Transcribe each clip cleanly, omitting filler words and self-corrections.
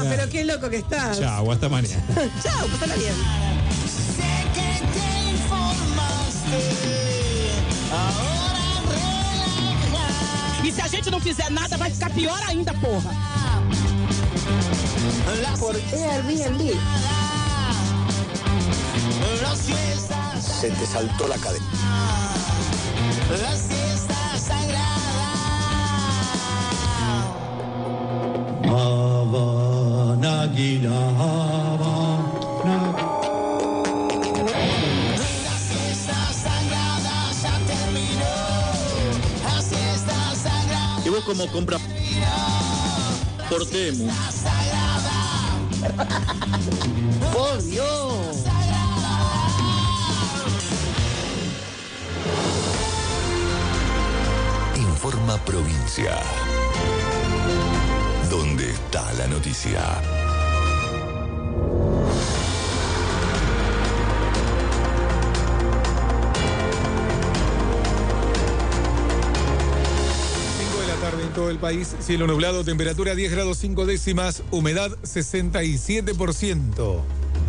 pero qué loco que estás. Chao, hasta mañana. Chao, pasala bien. Sé que te informaste, ahora relaja. E se a gente não fizer nada, vai ficar pior ainda, porra. Por Airbnb. La siesta, Se te saltó la cadena. la siesta sagrada. Havana Gila, Havana. La siesta sagrada ya terminó. La siesta sagrada. ¿Y vos cómo compras por Temu? ¡Por Dios! Informa Provincia. ¿Dónde está la noticia? En todo el país, cielo nublado, temperatura 10 grados 5 décimas, humedad 67%.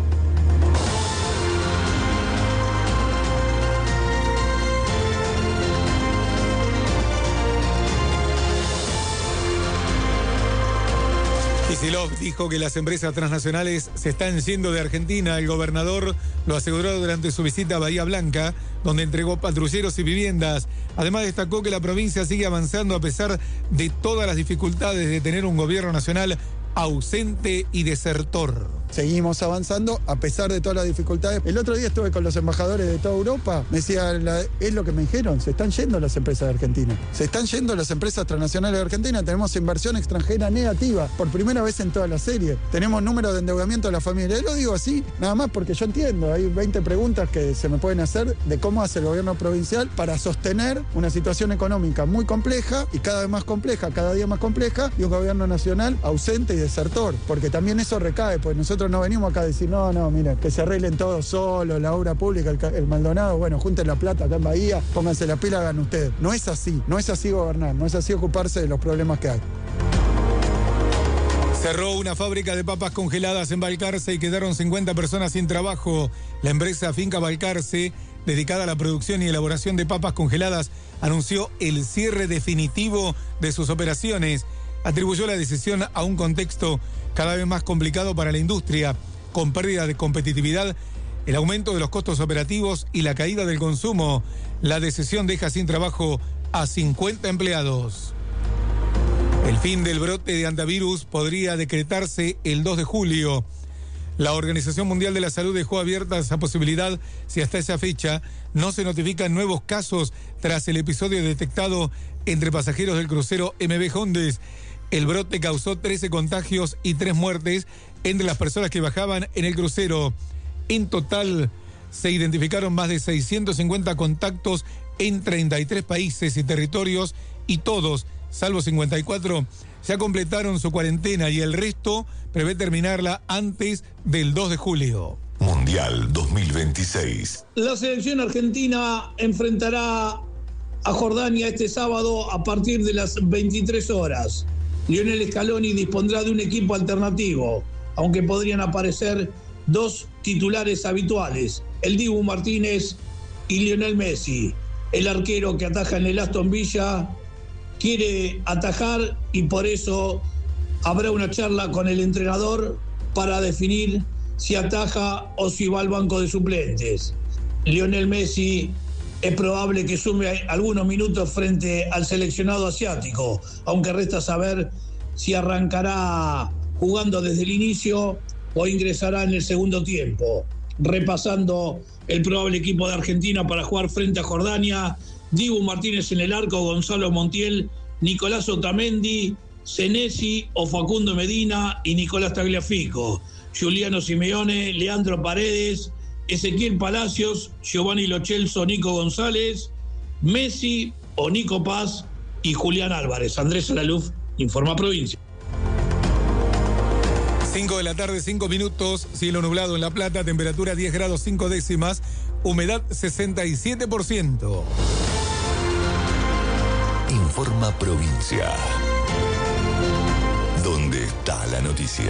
Kicillof dijo que las empresas transnacionales se están yendo de Argentina. El gobernador lo aseguró durante su visita a Bahía Blanca, donde entregó patrulleros y viviendas. Además destacó que la provincia sigue avanzando a pesar de todas las dificultades de tener un gobierno nacional ausente y desertor. Seguimos avanzando a pesar de todas las dificultades. El otro día estuve con los embajadores de toda Europa. Me decían, es lo que me dijeron, se están yendo las empresas de Argentina. Se están yendo las empresas transnacionales de Argentina. Tenemos inversión extranjera negativa por primera vez en toda la serie. Tenemos números de endeudamiento de la familia. Lo digo así, nada más porque yo entiendo. Hay 20 preguntas que se me pueden hacer de cómo hace el gobierno provincial para sostener una situación económica muy compleja y cada vez más compleja, cada día más compleja, y un gobierno nacional ausente y desertor. Porque también eso recae, pues nosotros no venimos acá a decir, no, miren, que se arreglen todos solos, la obra pública, el Maldonado, bueno, junten la plata acá en Bahía, pónganse la pila, hagan ustedes. No es así gobernar, no es así ocuparse de los problemas que hay. Cerró una fábrica de papas congeladas en Balcarce y quedaron 50 personas sin trabajo. La empresa Finca Balcarce, dedicada a la producción y elaboración de papas congeladas, anunció el cierre definitivo de sus operaciones. Atribuyó la decisión a un contexto cada vez más complicado para la industria, con pérdida de competitividad, el aumento de los costos operativos y la caída del consumo. La decisión deja sin trabajo a 50 empleados. El fin del brote de antivirus podría decretarse el 2 de julio. La Organización Mundial de la Salud dejó abierta esa posibilidad si hasta esa fecha no se notifican nuevos casos tras el episodio detectado entre pasajeros del crucero MV Hondes. El brote causó 13 contagios y 3 muertes entre las personas que bajaban en el crucero. En total, se identificaron más de 650 contactos en 33 países y territorios y todos, salvo 54, ya completaron su cuarentena y el resto prevé terminarla antes del 2 de julio. Mundial 2026. La selección argentina enfrentará a Jordania este sábado a partir de las 23 horas. Lionel Scaloni dispondrá de un equipo alternativo, aunque podrían aparecer dos titulares habituales, el Dibu Martínez y Lionel Messi. El arquero que ataja en el Aston Villa quiere atajar y por eso habrá una charla con el entrenador para definir si ataja o si va al banco de suplentes. Lionel Messi es probable que sume algunos minutos frente al seleccionado asiático, aunque resta saber si arrancará jugando desde el inicio o ingresará en el segundo tiempo. Repasando el probable equipo de Argentina para jugar frente a Jordania: Dibu Martínez en el arco, Gonzalo Montiel, Nicolás Otamendi, Senesi o Facundo Medina y Nicolás Tagliafico, Giuliano Simeone, Leandro Paredes, Ezequiel Palacios, Giovanni Lo Celso, Nico González, Messi o Nico Paz y Julián Álvarez. Andrés Alaluf, informa Provincia. 5 de la tarde, 5 minutos, cielo nublado en La Plata, temperatura 10 grados 5 décimas, humedad 67%. Informa Provincia. ¿Dónde está? está la noticia.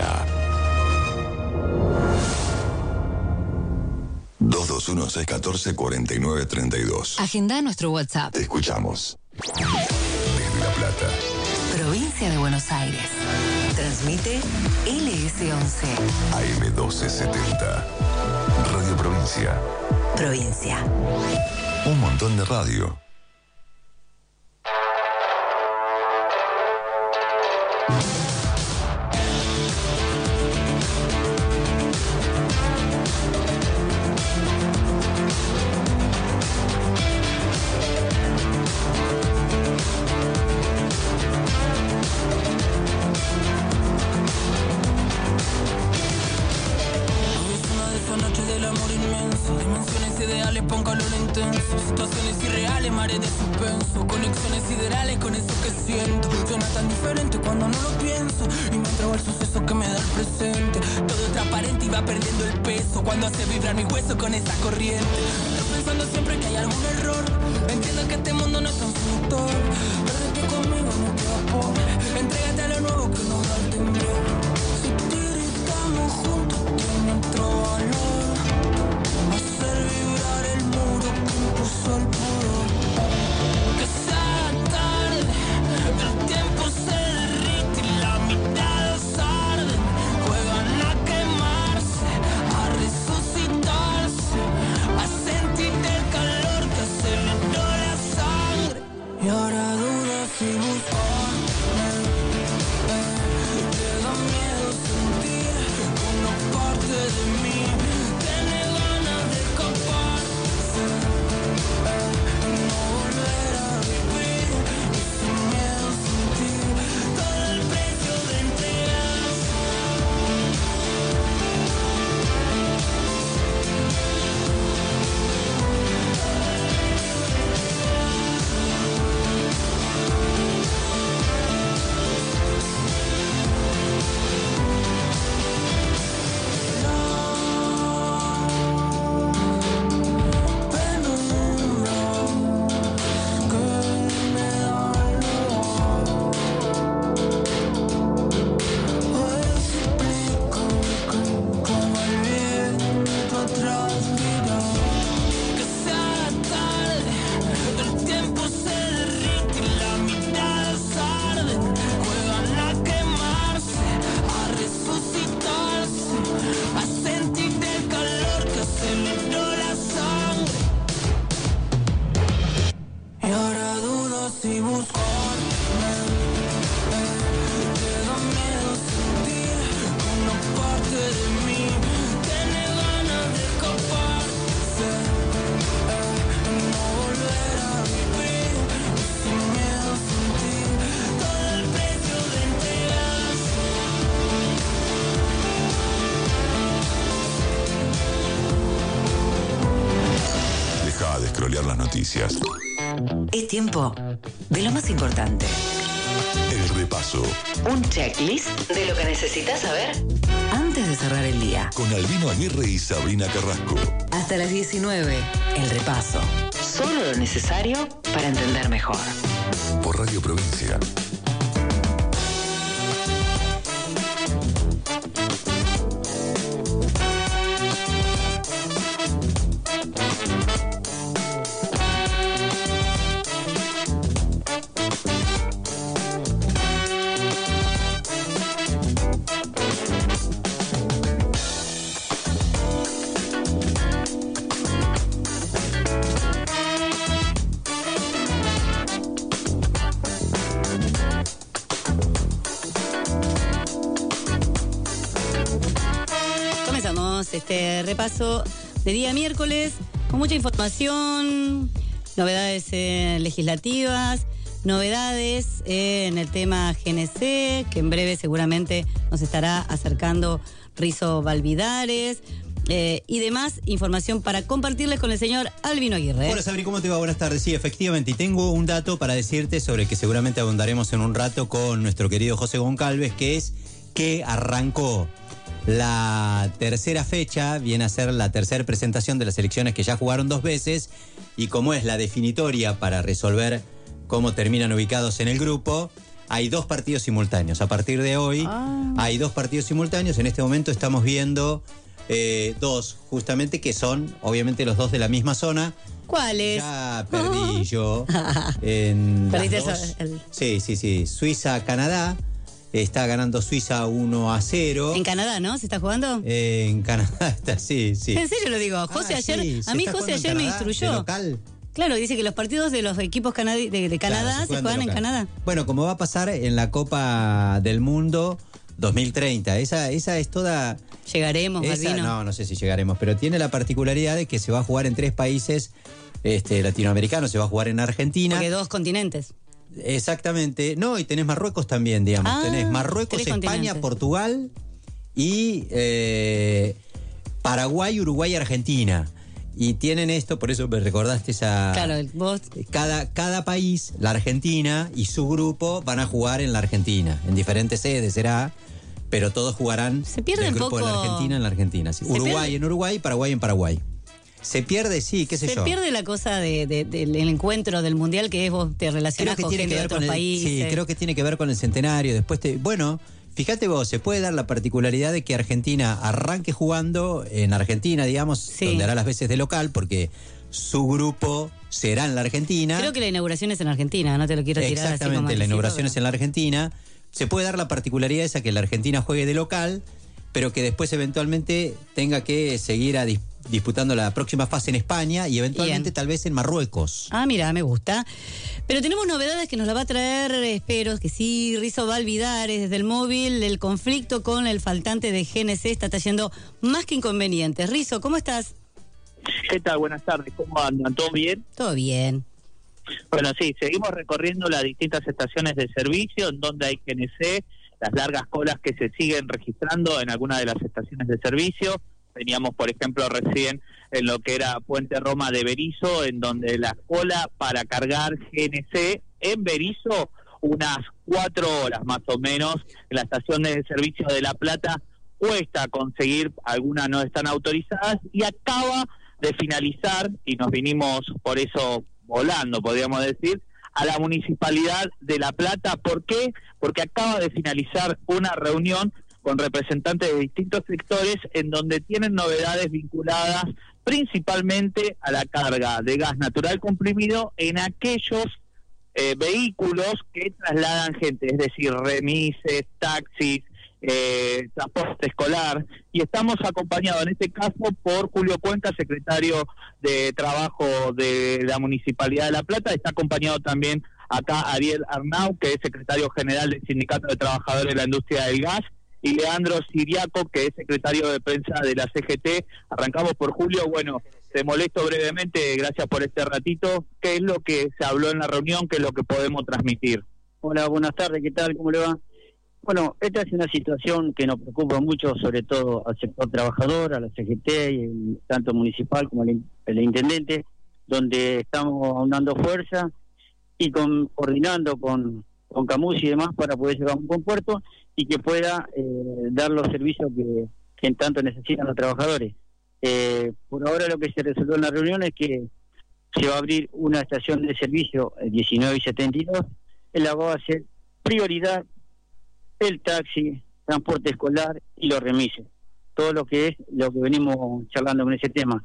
221-614-4932. Agenda nuestro WhatsApp. Te escuchamos. Desde La Plata. Provincia de Buenos Aires. Transmite LS11. AM1270. Radio Provincia. Provincia. Un montón de radio. Es tiempo de lo más importante. El repaso. Un checklist de lo que necesitas saber antes de cerrar el día. Con Albino Aguirre y Sabrina Carrasco. Hasta las 19, el repaso. Solo lo necesario para entender mejor. Por Radio Provincia. Este repaso de día miércoles con mucha información, novedades legislativas, novedades en el tema GNC, que en breve seguramente nos estará acercando Rizo Valvidares, y demás información para compartirles con el señor Albino Aguirre. Hola Sabri, ¿cómo te va? Buenas tardes. Sí, efectivamente, y tengo un dato para decirte sobre el que seguramente abundaremos en un rato con nuestro querido José Goncalves, que es que arrancó la tercera fecha, viene a ser la tercera presentación de las elecciones que ya jugaron 2 veces, y como es la definitoria para resolver cómo terminan ubicados en el grupo, hay 2 partidos simultáneos. A partir de hoy hay 2 partidos simultáneos. En este momento estamos viendo 2, justamente, que son obviamente los 2 de la misma zona. ¿Cuáles? Ya perdí yo. En Perdiste las 2. Sí. Suiza-Canadá. Está ganando Suiza 1-0. En Canadá, ¿no? ¿Se está jugando? En Canadá está, sí. En serio lo digo. José ayer, a mí José ayer me instruyó. ¿De local? Claro, dice que los partidos de los equipos de Canadá se juegan en Canadá. Bueno, como va a pasar en la Copa del Mundo 2030. Esa es toda... ¿Llegaremos, Malvino? No sé si llegaremos, pero tiene la particularidad de que se va a jugar en 3 países latinoamericanos. Se va a jugar en Argentina. Porque 2 continentes. Exactamente. No, y tenés Marruecos también, digamos. Tenés Marruecos, España, Portugal y Paraguay, Uruguay, Argentina. Y tienen esto, por eso me recordaste esa... Claro, vos... Cada país, la Argentina y su grupo van a jugar en la Argentina. En diferentes sedes será, pero todos jugarán el grupo de la Argentina en la Argentina. Sí. Uruguay en Uruguay, Paraguay en Paraguay. Se pierde, sí, qué sé yo. Se pierde la cosa del encuentro del Mundial, que es vos te relacionás con gente de otros países. Sí, creo que tiene que ver con el centenario. Después bueno, fíjate vos, se puede dar la particularidad de que Argentina arranque jugando en Argentina, digamos, donde hará las veces de local, porque su grupo será en la Argentina. Creo que la inauguración es en Argentina, no te lo quiero tirar así. Exactamente, la inauguración es en la Argentina. Se puede dar la particularidad esa que la Argentina juegue de local, pero que después eventualmente tenga que seguir disputando la próxima fase en España y eventualmente tal vez en Marruecos. Mira, me gusta. Pero tenemos novedades que nos la va a traer, espero que sí. Rizzo Valvidares desde el móvil. El conflicto con el faltante de GNC está trayendo más que inconvenientes. Rizzo, ¿cómo estás? ¿Qué tal? Buenas tardes. ¿Cómo andan? ¿Todo bien? Todo bien. Bueno, sí, seguimos recorriendo las distintas estaciones de servicio en donde hay GNC, las largas colas que se siguen registrando en algunas de las estaciones de servicio. Veníamos, por ejemplo, recién en lo que era Puente Roma de Berisso, en donde la cola para cargar GNC en Berisso, unas 4 horas más o menos. En la estación de servicio de La Plata cuesta conseguir, algunas no están autorizadas, y acaba de finalizar, y nos vinimos por eso volando, podríamos decir, a la Municipalidad de La Plata. ¿Por qué? Porque acaba de finalizar una reunión con representantes de distintos sectores en donde tienen novedades vinculadas principalmente a la carga de gas natural comprimido en aquellos vehículos que trasladan gente, es decir, remises, taxis, transporte escolar, y estamos acompañados en este caso por Julio Cuenca, secretario de Trabajo de la Municipalidad de La Plata. Está acompañado también acá Ariel Arnau, que es secretario general del Sindicato de Trabajadores de la Industria del Gas, y Leandro Siriaco, que es secretario de prensa de la CGT. Arrancamos por Julio. Bueno, te molesto brevemente, gracias por este ratito. ¿Qué es lo que se habló en la reunión? ¿Qué es lo que podemos transmitir? Hola, buenas tardes, ¿qué tal? ¿Cómo le va? Bueno, esta es una situación que nos preocupa mucho, sobre todo al sector trabajador, a la CGT, y tanto municipal como el intendente, donde estamos aunando fuerza y coordinando con Camus y demás para poder llegar a un buen puerto y que pueda dar los servicios que en tanto necesitan los trabajadores. Por ahora lo que se resolvió en la reunión es que se va a abrir una estación de servicio 19 y 72, en la va a ser prioridad el taxi, transporte escolar y los remises. Todo lo que es lo que venimos charlando con ese tema.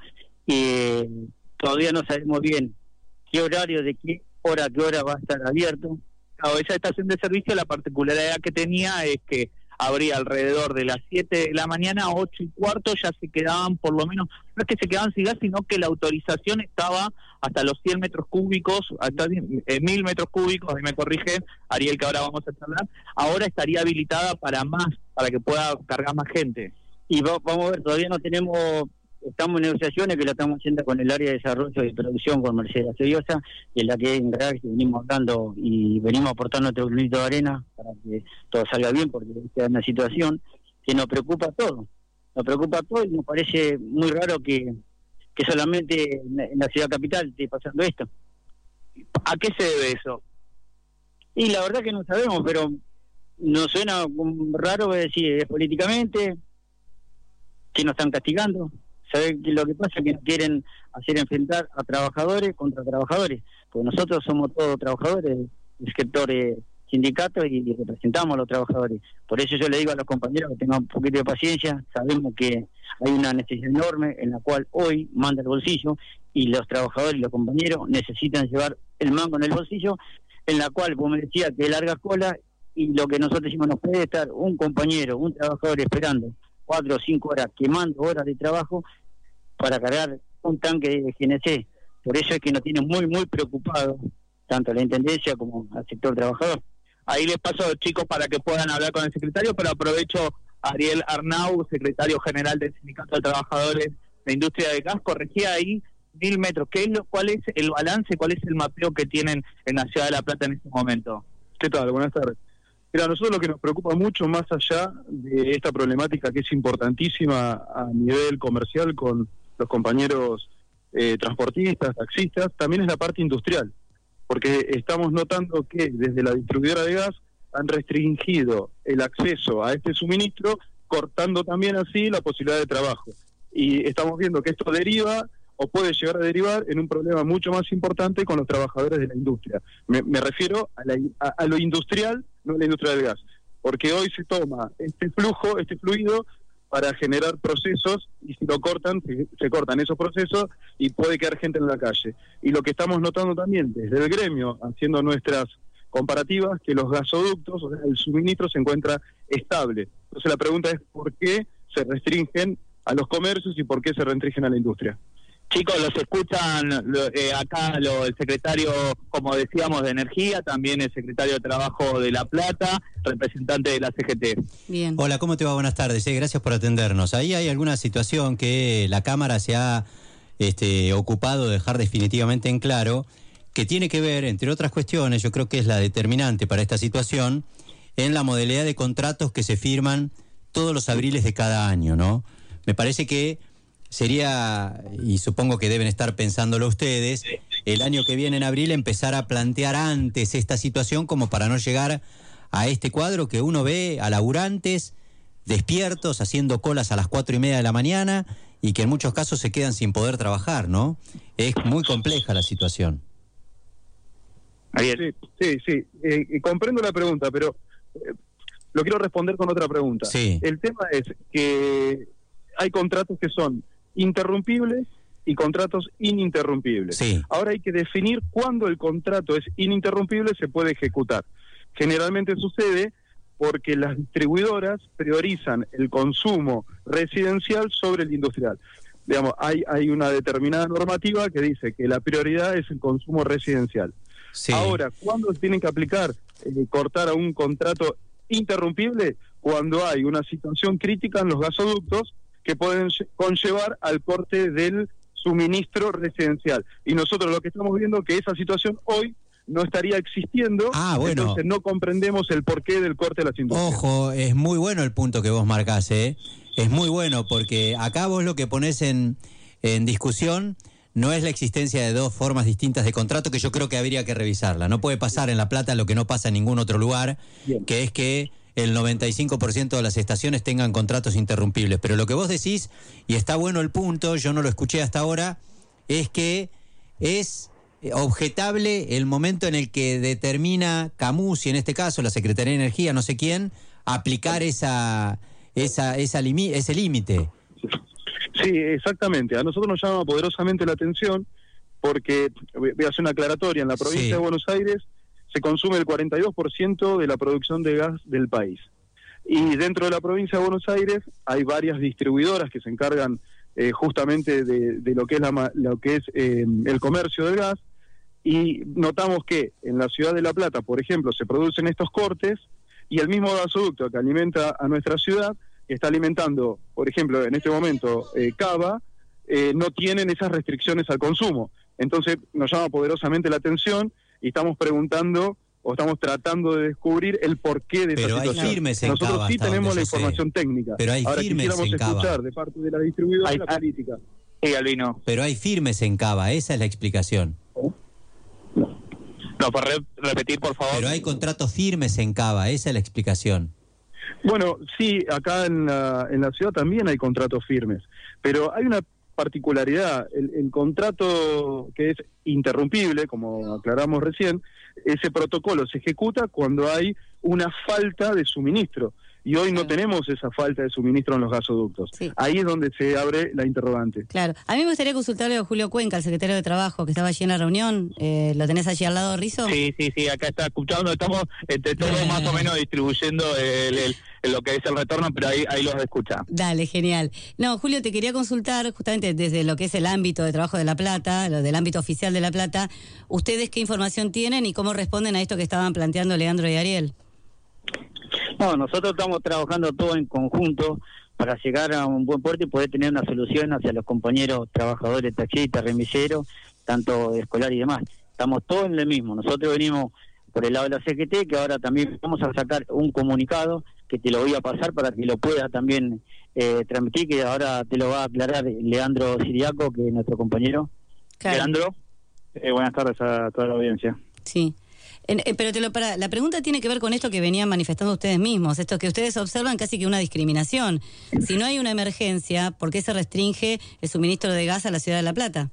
Todavía no sabemos bien qué horario, de qué hora a qué hora va a estar abierto. Claro, esa estación de servicio, la particularidad que tenía es que abría alrededor de las 7 de la mañana, 8:15, ya se quedaban por lo menos, no es que se quedaban sin gas, sino que la autorización estaba hasta los 100 metros cúbicos, hasta 1000 metros cúbicos, ahí me corrige Ariel, que ahora vamos a charlar, ahora estaría habilitada para más, para que pueda cargar más gente. Y vamos a ver, todavía no tenemos, estamos en negociaciones que la estamos haciendo con el área de desarrollo y producción, con Mercedes Seriosa, y en la que en Garaje venimos hablando y venimos aportando nuestro granito de arena para que todo salga bien, porque es una situación que nos preocupa a todos. Nos preocupa a todos y nos parece muy raro que solamente en la ciudad capital esté pasando esto. ¿A qué se debe eso? Y la verdad que no sabemos, pero nos suena raro, es decir, es políticamente, que nos están castigando. ¿Sabe lo que pasa? Que nos quieren hacer enfrentar a trabajadores contra trabajadores, porque nosotros somos todos trabajadores del sector sindicato y representamos a los trabajadores. Por eso yo le digo a los compañeros que tengan un poquito de paciencia. Sabemos que hay una necesidad enorme en la cual hoy manda el bolsillo y los trabajadores y los compañeros necesitan llevar el mango en el bolsillo, en la cual, como me decía, que larga cola, y lo que nosotros decimos, no puede estar un compañero, un trabajador esperando 4 o 5 horas, quemando horas de trabajo para cargar un tanque de GNC. Por eso es que nos tiene muy, muy preocupados, tanto la Intendencia como al sector trabajador. Ahí les paso, chicos, para que puedan hablar con el secretario, pero aprovecho a Ariel Arnau, secretario general del Sindicato de Trabajadores de Industria de Gas, corregía ahí 1000 metros. ¿Cuál es el balance, cuál es el mapeo que tienen en la Ciudad de La Plata en este momento? ¿Qué tal? Buenas tardes. Mira, a nosotros lo que nos preocupa mucho, más allá de esta problemática que es importantísima a nivel comercial con los compañeros transportistas, taxistas, también es la parte industrial, porque estamos notando que desde la distribuidora de gas han restringido el acceso a este suministro, cortando también así la posibilidad de trabajo. Y estamos viendo que esto deriva o puede llegar a derivar en un problema mucho más importante con los trabajadores de la industria. Me refiero a lo industrial, no a la industria del gas, porque hoy se toma este fluido para generar procesos, y si lo cortan, se cortan esos procesos y puede quedar gente en la calle. Y lo que estamos notando también desde el gremio, haciendo nuestras comparativas, que los gasoductos, o sea, el suministro se encuentra estable. Entonces la pregunta es ¿por qué se restringen a los comercios y por qué se restringen a la industria? Chicos, los escuchan acá el secretario, como decíamos, de Energía, también el secretario de Trabajo de La Plata, representante de la CGT. Bien. Hola, ¿cómo te va? Buenas tardes. Gracias por atendernos. Ahí hay alguna situación que la Cámara se ha ocupado de dejar definitivamente en claro, que tiene que ver, entre otras cuestiones, yo creo que es la determinante para esta situación, en la modalidad de contratos que se firman todos los abriles de cada año, ¿no? Me parece que sería, y supongo que deben estar pensándolo ustedes, el año que viene en abril empezar a plantear antes esta situación como para no llegar a este cuadro que uno ve a laburantes despiertos, haciendo colas a las 4:30 de la mañana y que en muchos casos se quedan sin poder trabajar, ¿no? Es muy compleja la situación. Sí, comprendo la pregunta, pero lo quiero responder con otra pregunta. Sí. El tema es que hay contratos que son interrumpibles y contratos ininterrumpibles. Sí. Ahora hay que definir cuándo el contrato es ininterrumpible, se puede ejecutar. Generalmente sucede porque las distribuidoras priorizan el consumo residencial sobre el industrial. Digamos, hay una determinada normativa que dice que la prioridad es el consumo residencial. Sí. Ahora, ¿cuándo se tienen que aplicar cortar a un contrato interrumpible? Cuando hay una situación crítica en los gasoductos que pueden conllevar al corte del suministro residencial. Y nosotros lo que estamos viendo es que esa situación hoy no estaría existiendo, bueno. Entonces no comprendemos el porqué del corte de las industrias. Ojo, es muy bueno el punto que vos marcás, ¿eh? Es muy bueno, porque acá vos lo que ponés en discusión no es la existencia de dos formas distintas de contrato, que yo creo que habría que revisarla. No puede pasar en La Plata lo que no pasa en ningún otro lugar, Bien. que es que el 95% de las estaciones tengan contratos interrumpibles. Pero lo que vos decís, y está bueno el punto, yo no lo escuché hasta ahora, es que es objetable el momento en el que determina Camusi, en este caso la Secretaría de Energía, no sé quién, aplicar ese límite. Sí, exactamente. A nosotros nos llama poderosamente la atención porque, voy a hacer una aclaratoria, en la provincia de Buenos Aires se consume el 42% de la producción de gas del país. Y dentro de la provincia de Buenos Aires hay varias distribuidoras que se encargan justamente de lo que es el comercio del gas, y notamos que en la ciudad de La Plata, por ejemplo, se producen estos cortes y el mismo gasoducto que alimenta a nuestra ciudad, que está alimentando, por ejemplo, en este momento Cava, no tienen esas restricciones al consumo. Entonces nos llama poderosamente la atención y estamos preguntando o estamos tratando de descubrir el porqué de esa situación. Pero hay firmes en Nosotros Cava, sí hasta tenemos donde la yo sé. información técnica. Pero hay Ahora firmes quisiéramos en Cava. escuchar de parte de la distribuidora la política. Sí, Albino. Pero hay firmes en Cava, esa es la explicación. No, por repetir, por favor. Pero hay contratos firmes en Cava, esa es la explicación. Bueno, sí, acá en la ciudad también hay contratos firmes, pero hay una particularidad. El contrato que es interrumpible, como aclaramos recién, ese protocolo se ejecuta cuando hay una falta de suministro. Y hoy no tenemos esa falta de suministro en los gasoductos. Sí. Ahí es donde se abre la interrogante. Claro. A mí me gustaría consultarle a Julio Cuenca, el secretario de Trabajo, que estaba allí en la reunión. ¿Lo tenés allí al lado, Rizzo? Sí, acá está escuchando, estamos todos más o menos distribuyendo lo que es el retorno, pero ahí los escucha. Dale, genial. No, Julio, te quería consultar justamente desde lo que es el ámbito de trabajo de La Plata, lo del ámbito oficial de La Plata, ¿ustedes qué información tienen y cómo responden a esto que estaban planteando Leandro y Ariel? No, nosotros estamos trabajando todo en conjunto para llegar a un buen puerto y poder tener una solución hacia los compañeros trabajadores, taxistas, remiseros, tanto escolar y demás. Estamos todos en lo mismo. Nosotros venimos por el lado de la CGT, que ahora también vamos a sacar un comunicado que te lo voy a pasar para que lo puedas también transmitir, que ahora te lo va a aclarar Leandro Siriaco, que es nuestro compañero. Claro. Leandro, buenas tardes a toda la audiencia. Sí. Pero la pregunta tiene que ver con esto que venían manifestando ustedes mismos, esto que ustedes observan casi que una discriminación. Si no hay una emergencia, ¿por qué se restringe el suministro de gas a la ciudad de La Plata?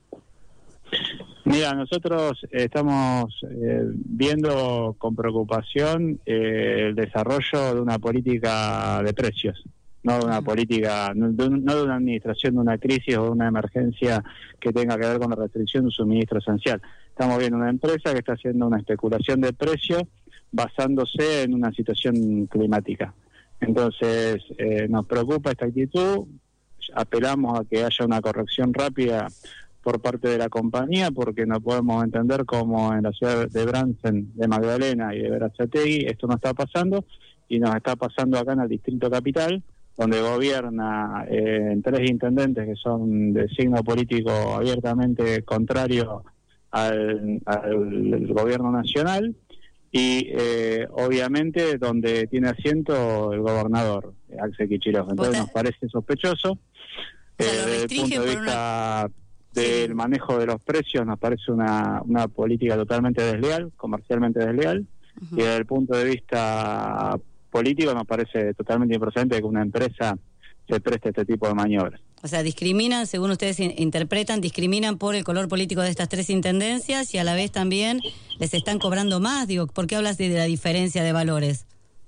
Mira, nosotros estamos viendo con preocupación el desarrollo de una política de precios, no de una política, no de una administración de una crisis o de una emergencia que tenga que ver con la restricción de un suministro esencial. Estamos viendo una empresa que está haciendo una especulación de precios basándose en una situación climática. Entonces, nos preocupa esta actitud, apelamos a que haya una corrección rápida por parte de la compañía, porque no podemos entender cómo en la ciudad de Bransen, de Magdalena y de Berazategui esto no está pasando, y nos está pasando acá en el Distrito Capital, donde gobierna tres intendentes que son de signo político abiertamente contrario al gobierno nacional, y obviamente donde tiene asiento el gobernador, Axel Kicillof. Entonces nos parece sospechoso. Desde el punto de vista del manejo de los precios nos parece una política totalmente desleal, comercialmente desleal, y desde el punto de vista político nos parece totalmente improcedente que una empresa se preste a este tipo de maniobras. O sea, discriminan, según ustedes interpretan, discriminan por el color político de estas tres intendencias y a la vez también les están cobrando más. Digo, ¿por qué hablas de la diferencia de valores?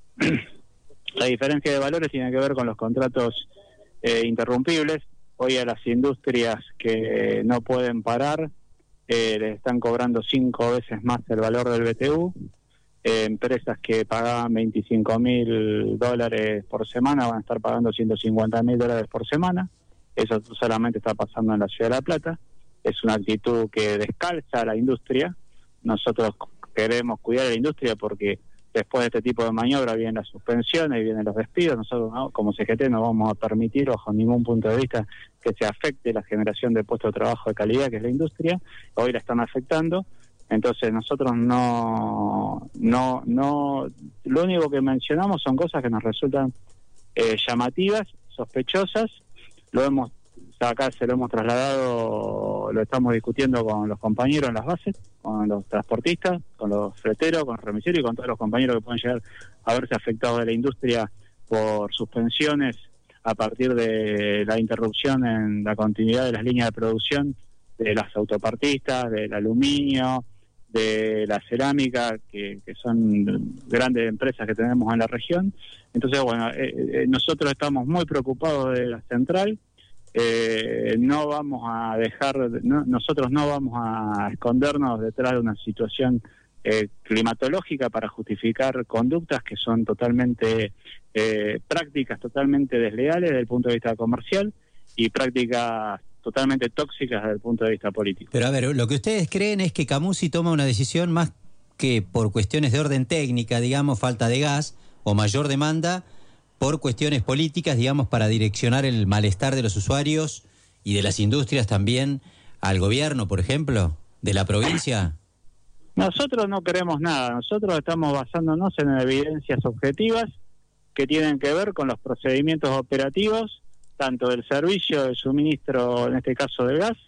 La diferencia de valores tiene que ver con los contratos interrumpibles. Hoy a las industrias que no pueden parar les están cobrando 5 veces más el valor del BTU. Empresas que pagaban $25.000 por semana van a estar pagando $150.000 por semana. Eso solamente está pasando en la ciudad de La Plata. Es una actitud que descalza a la industria. Nosotros queremos cuidar a la industria porque después de este tipo de maniobra vienen las suspensiones y vienen los despidos. Nosotros como CGT no vamos a permitir bajo ningún punto de vista que se afecte la generación de puestos de trabajo de calidad, que es la industria. Hoy la están afectando. Entonces nosotros no, lo único que mencionamos son cosas que nos resultan llamativas, sospechosas. Acá se lo hemos trasladado, lo estamos discutiendo con los compañeros en las bases, con los transportistas, con los freteros, con los remiseros y con todos los compañeros que pueden llegar a verse afectados de la industria por suspensiones a partir de la interrupción en la continuidad de las líneas de producción de las autopartistas, del aluminio, de la cerámica, que son grandes empresas que tenemos en la región. Entonces, bueno, nosotros estamos muy preocupados de la central. No vamos a nosotros no vamos a escondernos detrás de una situación climatológica para justificar conductas que son totalmente prácticas totalmente desleales desde el punto de vista comercial y prácticas totalmente tóxicas desde el punto de vista político. Pero a ver, lo que ustedes creen es que Camusi toma una decisión más que por cuestiones de orden técnica, digamos, falta de gas o mayor demanda, por cuestiones políticas, digamos, para direccionar el malestar de los usuarios y de las industrias también al gobierno, por ejemplo, de la provincia. Nosotros no queremos nada, nosotros estamos basándonos en evidencias objetivas que tienen que ver con los procedimientos operativos, tanto del servicio de suministro, en este caso del gas,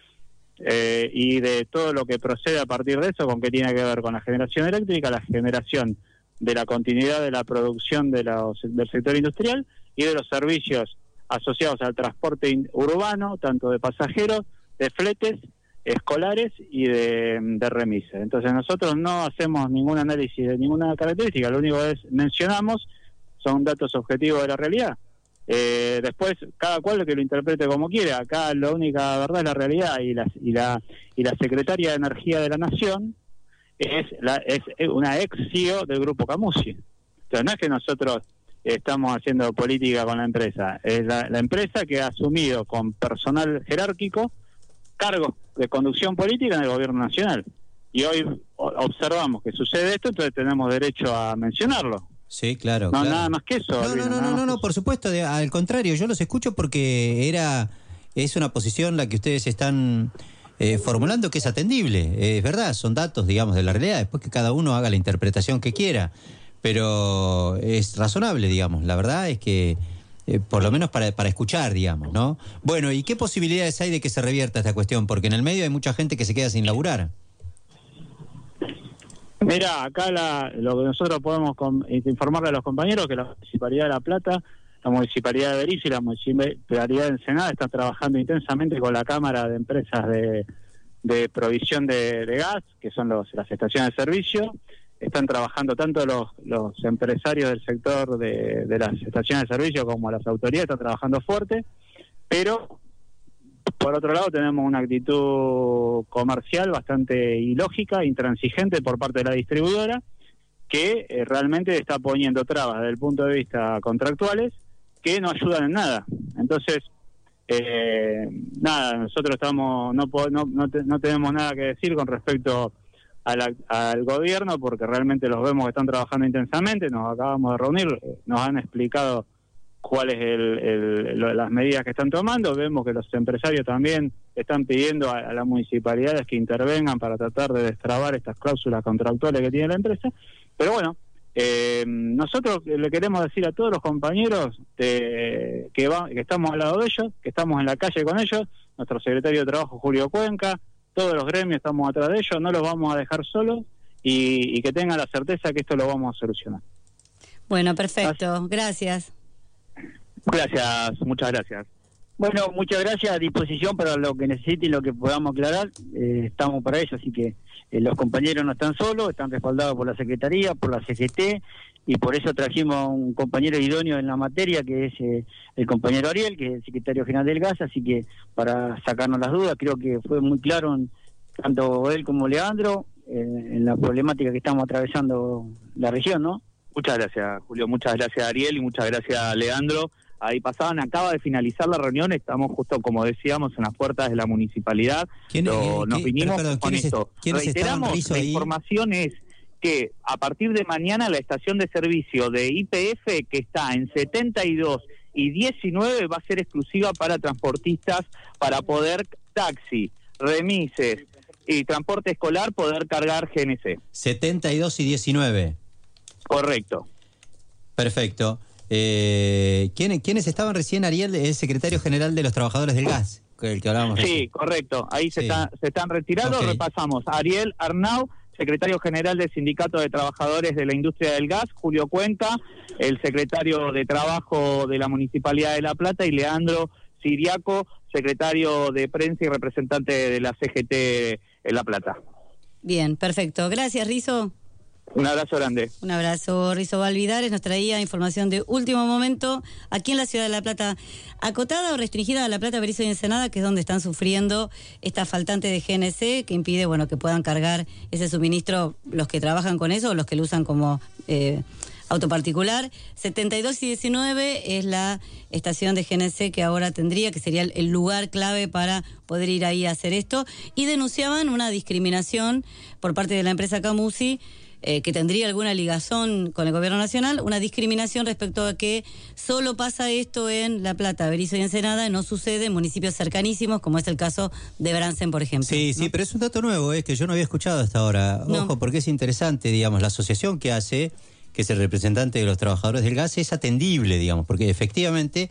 y de todo lo que procede a partir de eso, con qué tiene que ver con la generación eléctrica, la generación de la continuidad de la producción del sector industrial y de los servicios asociados al transporte urbano, tanto de pasajeros, de fletes escolares y de remises. Entonces nosotros no hacemos ningún análisis de ninguna característica, lo único que mencionamos son datos objetivos de la realidad. Después cada cual lo que lo interprete como quiera. Acá la única verdad es la realidad, y la secretaria de Energía de la Nación es una ex CEO del Grupo Camusi. Entonces no es que nosotros estamos haciendo política con la empresa, es la empresa que ha asumido con personal jerárquico cargos de conducción política en el gobierno nacional. Y hoy observamos que sucede esto, entonces tenemos derecho a mencionarlo. Sí, claro. No, claro. nada más que eso. No, por supuesto, al contrario, yo los escucho porque es una posición la que ustedes están formulando que es atendible. Es verdad, son datos, digamos, de la realidad, después que cada uno haga la interpretación que quiera, pero es razonable, digamos. La verdad es que, por lo menos para escuchar, digamos, ¿no? Bueno, ¿y qué posibilidades hay de que se revierta esta cuestión? Porque en el medio hay mucha gente que se queda sin laburar. Mira, acá lo que nosotros podemos informarle a los compañeros que la Municipalidad de La Plata, la Municipalidad de Berizo y la Municipalidad de Ensenada están trabajando intensamente con la Cámara de Empresas de Provisión de Gas, que son las estaciones de servicio. Están trabajando tanto los empresarios del sector de las estaciones de servicio como las autoridades, están trabajando fuerte, pero por otro lado tenemos una actitud comercial bastante ilógica, intransigente por parte de la distribuidora, que realmente está poniendo trabas desde el punto de vista contractuales que no ayudan en nada. Entonces, nosotros no tenemos nada que decir con respecto al gobierno, porque realmente los vemos que están trabajando intensamente. Nos acabamos de reunir, nos han explicado cuáles las medidas que están tomando. Vemos que los empresarios también están pidiendo a las municipalidades que intervengan para tratar de destrabar estas cláusulas contractuales que tiene la empresa. Pero bueno, nosotros le queremos decir a todos los compañeros que estamos al lado de ellos, que estamos en la calle con ellos, nuestro secretario de Trabajo Julio Cuenca, todos los gremios estamos atrás de ellos, no los vamos a dejar solos, y que tengan la certeza que esto lo vamos a solucionar. Bueno, perfecto, gracias. Gracias, muchas gracias. Bueno, muchas gracias, a disposición para lo que necesiten y lo que podamos aclarar, estamos para eso, así que los compañeros no están solos, están respaldados por la Secretaría, por la CGT, y por eso trajimos a un compañero idóneo en la materia, que es el compañero Ariel, que es el secretario general del GAS, así que para sacarnos las dudas, creo que fue muy claro tanto él como Leandro en la problemática que estamos atravesando la región, ¿no? Muchas gracias, Julio, muchas gracias, Ariel, y muchas gracias, Leandro. Ahí acaba de finalizar la reunión, estamos justo, como decíamos, en las puertas de la municipalidad. Nos vinimos con esto. Reiteramos, la información es que a partir de mañana la estación de servicio de YPF, que está en 72 y 19, va a ser exclusiva para transportistas, para poder taxi, remises y transporte escolar poder cargar GNC. 72 y 19. Correcto. Perfecto. ¿Quiénes estaban recién? Ariel es secretario general de los trabajadores del gas, el que hablábamos recién. Sí, correcto. Ahí se están retirando. Okay. Repasamos. Ariel Arnau, secretario general del Sindicato de Trabajadores de la Industria del Gas, Julio Cuenca, el secretario de Trabajo de la Municipalidad de La Plata, y Leandro Siriaco, secretario de Prensa y representante de la CGT en La Plata. Bien, perfecto. Gracias, Rizo. Un abrazo grande. Un abrazo. Rizo Valvidares nos traía información de último momento aquí en la ciudad de La Plata. Acotada o restringida a La Plata, Berizo y Ensenada, que es donde están sufriendo esta faltante de GNC, que impide, que puedan cargar ese suministro los que trabajan con eso o los que lo usan como auto particular. 72 y 19 es la estación de GNC que ahora tendría, que sería el lugar clave para poder ir ahí a hacer esto. Y denunciaban una discriminación por parte de la empresa Camusi, que tendría alguna ligazón con el gobierno nacional, una discriminación respecto a que solo pasa esto en La Plata, Berizo y Ensenada, no sucede en municipios cercanísimos, como es el caso de Bransen, por ejemplo. Sí, ¿no? Sí, pero es un dato nuevo, que yo no había escuchado hasta ahora. No. Ojo, porque es interesante, digamos, la asociación que hace, que es el representante de los trabajadores del gas, es atendible, digamos, porque efectivamente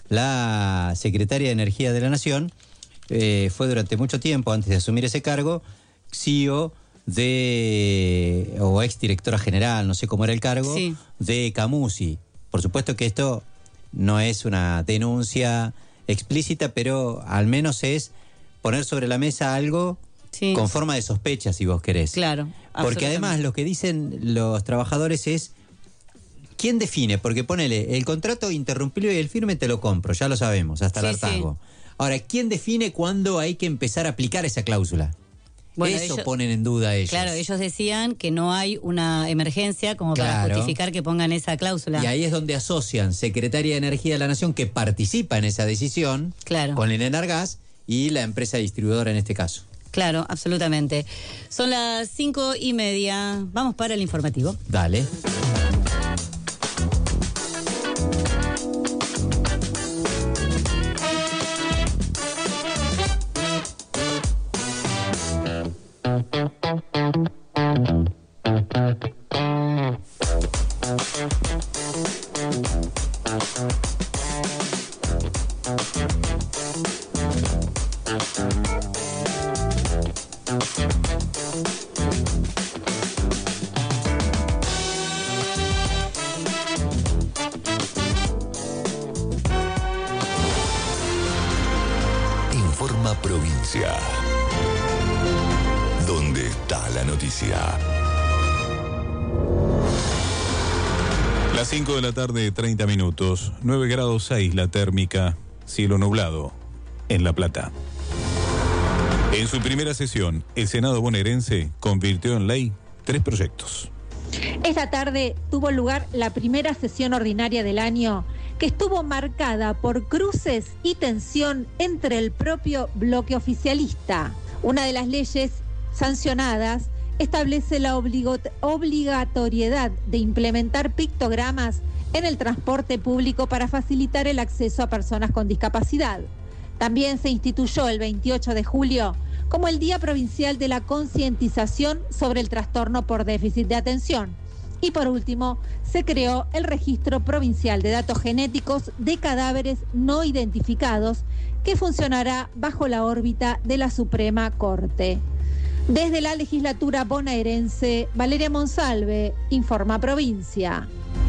la secretaria de Energía de la Nación fue durante mucho tiempo, antes de asumir ese cargo, CEO o exdirectora general, no sé cómo era el cargo, sí, de Camusi. Por supuesto que esto no es una denuncia explícita, pero al menos es poner sobre la mesa algo con forma de sospecha, si vos querés. Claro. Porque además lo que dicen los trabajadores es, ¿quién define? Porque ponele, el contrato interrumpible y el firme te lo compro, ya lo sabemos, hasta el hartazgo. Ahora, ¿quién define cuándo hay que empezar a aplicar esa cláusula? Bueno, eso ellos, ponen en duda ellos. Claro, ellos decían que no hay una emergencia como para justificar que pongan esa cláusula. Y ahí es donde asocian Secretaría de Energía de la Nación, que participa en esa decisión, con el Enargas y la empresa distribuidora en este caso. Claro, absolutamente. Son las 5:30. Vamos para el informativo. Dale. Informa Provincia. ¿Dónde está la noticia? Las 5 de la tarde, 30 minutos. 9 grados 6 la térmica. Cielo nublado en La Plata. En su primera sesión, el Senado bonaerense convirtió en ley 3 proyectos. Esta tarde tuvo lugar la primera sesión ordinaria del año, que estuvo marcada por cruces y tensión entre el propio bloque oficialista. Una de las leyes sancionadas establece la obligatoriedad de implementar pictogramas en el transporte público para facilitar el acceso a personas con discapacidad. También se instituyó el 28 de julio como el Día Provincial de la Concientización sobre el Trastorno por Déficit de Atención. Y por último, se creó el Registro Provincial de Datos Genéticos de Cadáveres No Identificados, que funcionará bajo la órbita de la Suprema Corte. Desde la legislatura bonaerense, Valeria Monsalve, Informa Provincia.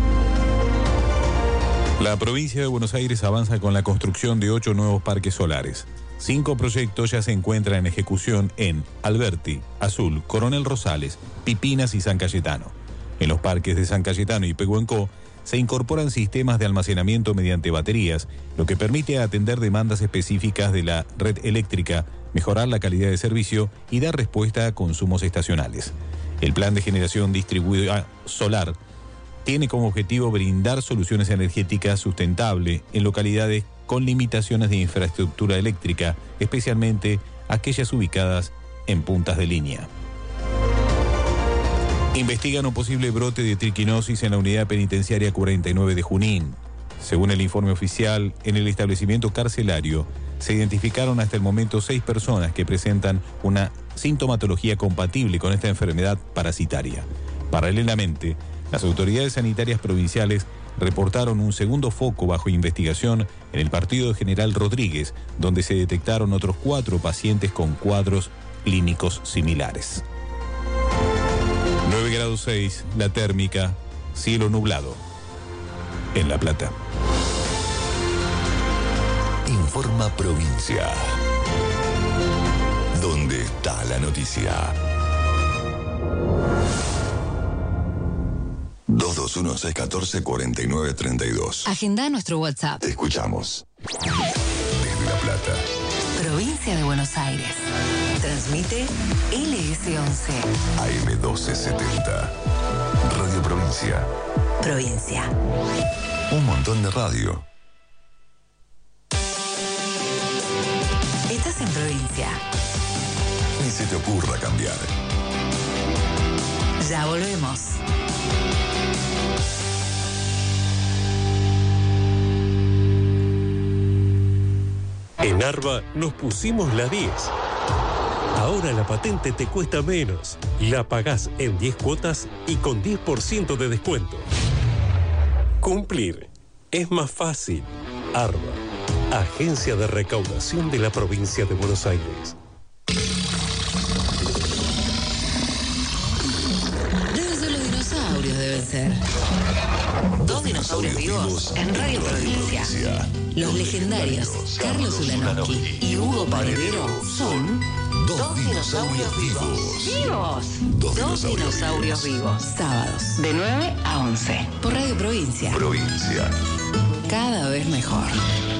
La provincia de Buenos Aires avanza con la construcción de 8 nuevos parques solares. 5 proyectos ya se encuentran en ejecución en Alberti, Azul, Coronel Rosales, Pipinas y San Cayetano. En los parques de San Cayetano y Pehuenco se incorporan sistemas de almacenamiento mediante baterías, lo que permite atender demandas específicas de la red eléctrica, mejorar la calidad de servicio y dar respuesta a consumos estacionales. El plan de generación distribuida solar tiene como objetivo brindar soluciones energéticas sustentables en localidades con limitaciones de infraestructura eléctrica, especialmente aquellas ubicadas en puntas de línea. Investigan un posible brote de triquinosis en la unidad penitenciaria 49 de Junín. Según el informe oficial, en el establecimiento carcelario se identificaron hasta el momento 6 personas que presentan una sintomatología compatible con esta enfermedad parasitaria. Paralelamente, las autoridades sanitarias provinciales reportaron un segundo foco bajo investigación en el partido de General Rodríguez, donde se detectaron otros 4 pacientes con cuadros clínicos similares. 9 grados 6, la térmica, cielo nublado en La Plata. Informa Provincia. ¿Dónde está la noticia? 221-614-4932. Agenda nuestro WhatsApp. Te escuchamos. Desde La Plata. Provincia de Buenos Aires. Transmite LS11. AM1270. Radio Provincia. Provincia. Un montón de radio. Estás en Provincia. Ni se te ocurra cambiar. Ya volvemos. En Arba nos pusimos la 10. Ahora la patente te cuesta menos. La pagás en 10 cuotas y con 10% de descuento. Cumplir es más fácil. Arba, Agencia de Recaudación de la Provincia de Buenos Aires. Deben ser los dinosaurios, deben ser. 2 dinosaurios. dinosaurios vivos en Radio Provincia. Los legendarios Carlos Ulanowski y Hugo Paredero son dos dinosaurios vivos. ¡Vivos! Dos dinosaurios vivos. Sábados, de 9 a 11. Por Radio Provincia. Provincia. Cada vez mejor.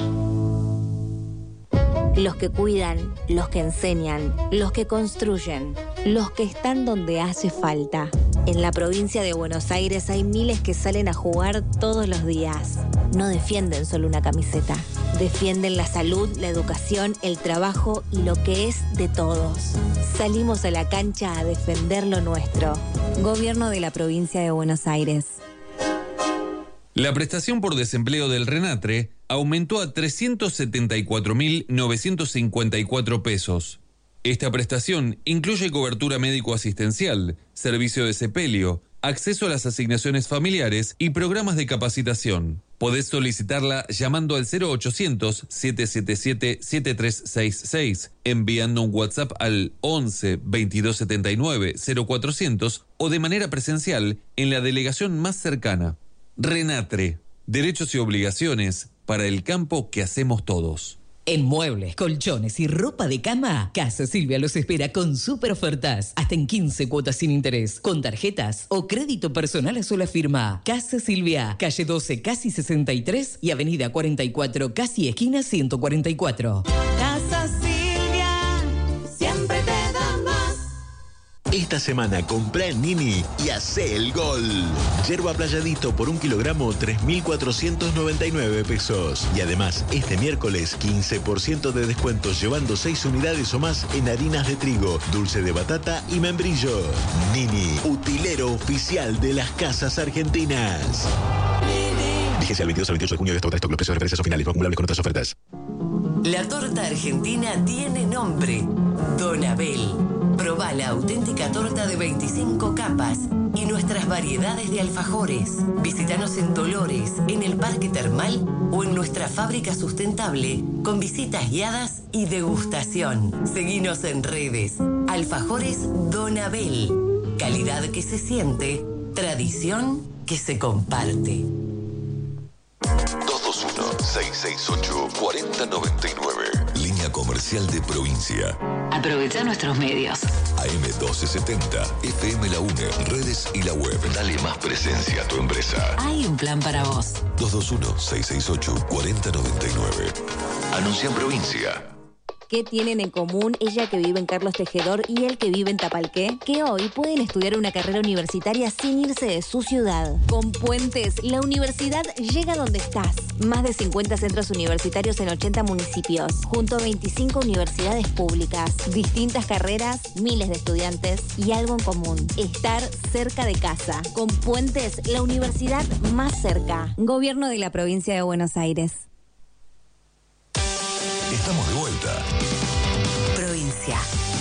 Los que cuidan, los que enseñan, los que construyen, los que están donde hace falta. En la provincia de Buenos Aires hay miles que salen a jugar todos los días. No defienden solo una camiseta. Defienden la salud, la educación, el trabajo y lo que es de todos. Salimos a la cancha a defender lo nuestro. Gobierno de la provincia de Buenos Aires. La prestación por desempleo del RENATRE aumentó a 374.954 pesos. Esta prestación incluye cobertura médico-asistencial, servicio de sepelio, acceso a las asignaciones familiares y programas de capacitación. Podés solicitarla llamando al 0800-777-7366, enviando un WhatsApp al 11 2279 0400 o de manera presencial en la delegación más cercana. RENATRE, derechos y obligaciones para el campo que hacemos todos. En muebles, colchones y ropa de cama, Casa Silvia los espera con super ofertas. Hasta en 15 cuotas sin interés, con tarjetas o crédito personal a sola firma. Casa Silvia, calle 12, casi 63 y avenida 44, casi esquina 144. Casa Silvia, siempre te da más. Esta semana comprá en Nini y hacé el gol. Yerba Playadito por 1 kilogramo, 3.499 pesos. Y además, este miércoles, 15% de descuento llevando 6 unidades o más en harinas de trigo, dulce de batata y membrillo. Nini, utilero oficial de las casas argentinas. Vigencia al 22 al 28 de junio de esta otra. Los precios de referencia son finales, no acumulables con otras ofertas. La torta argentina tiene nombre: Don Abel. Probá la auténtica torta de 25 capas y nuestras variedades de alfajores. Visítanos en Dolores, en el Parque Termal o en nuestra fábrica sustentable con visitas guiadas y degustación. Seguinos en redes. Alfajores Don Abel. Calidad que se siente, tradición que se comparte. 221-668-4099. Línea comercial de provincia. Aprovecha nuestros medios. AM1270, FM La UNE, redes y la web. Dale más presencia a tu empresa. Hay un plan para vos. 221-668-4099. Anuncia en provincia. ¿Qué tienen en común ella que vive en Carlos Tejedor y él que vive en Tapalqué? Que hoy pueden estudiar una carrera universitaria sin irse de su ciudad. Con Puentes, la universidad llega donde estás. Más de 50 centros universitarios en 80 municipios, junto a 25 universidades públicas. Distintas carreras, miles de estudiantes y algo en común: estar cerca de casa. Con Puentes, la universidad más cerca. Gobierno de la provincia de Buenos Aires. Estamos de vuelta. Provincia.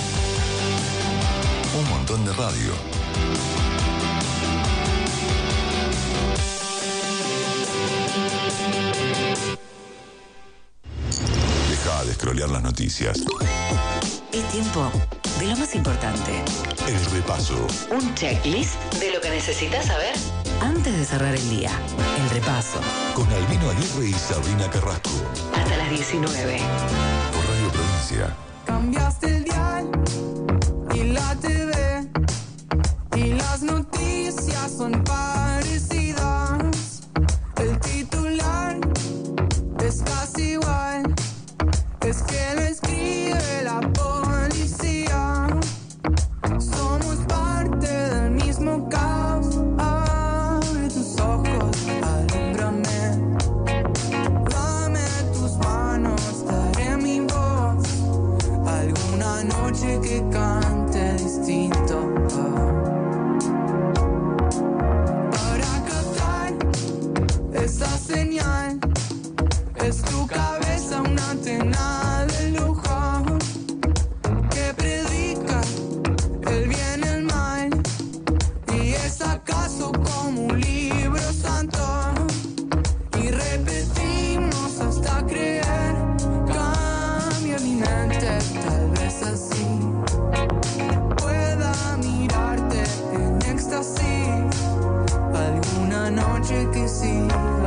Un montón de radio. Deja de scrollear las noticias. Es tiempo de lo más importante. El repaso. Un checklist de lo que necesitas saber antes de cerrar el día. El repaso. Con Albino Aguirre y Sabrina Carrasco. Hasta las 19. Por Radio Provincia. Cambiaste el dial y la TV y las noticias son parecidas. El titular es casi igual. Es que lo escribe la policía. Somos parte del mismo caos. Abre tus ojos, alúmbrame. Dame tus manos, daré mi voz. Alguna noche que cante distinto. Para captar esa señal, es tu cabeza una antena de lujo que predica el bien y el mal. Y es acaso como un libro santo. Y repetimos hasta creer. Cambia mi mente, tal vez así pueda mirarte en éxtasis. Alguna noche que siga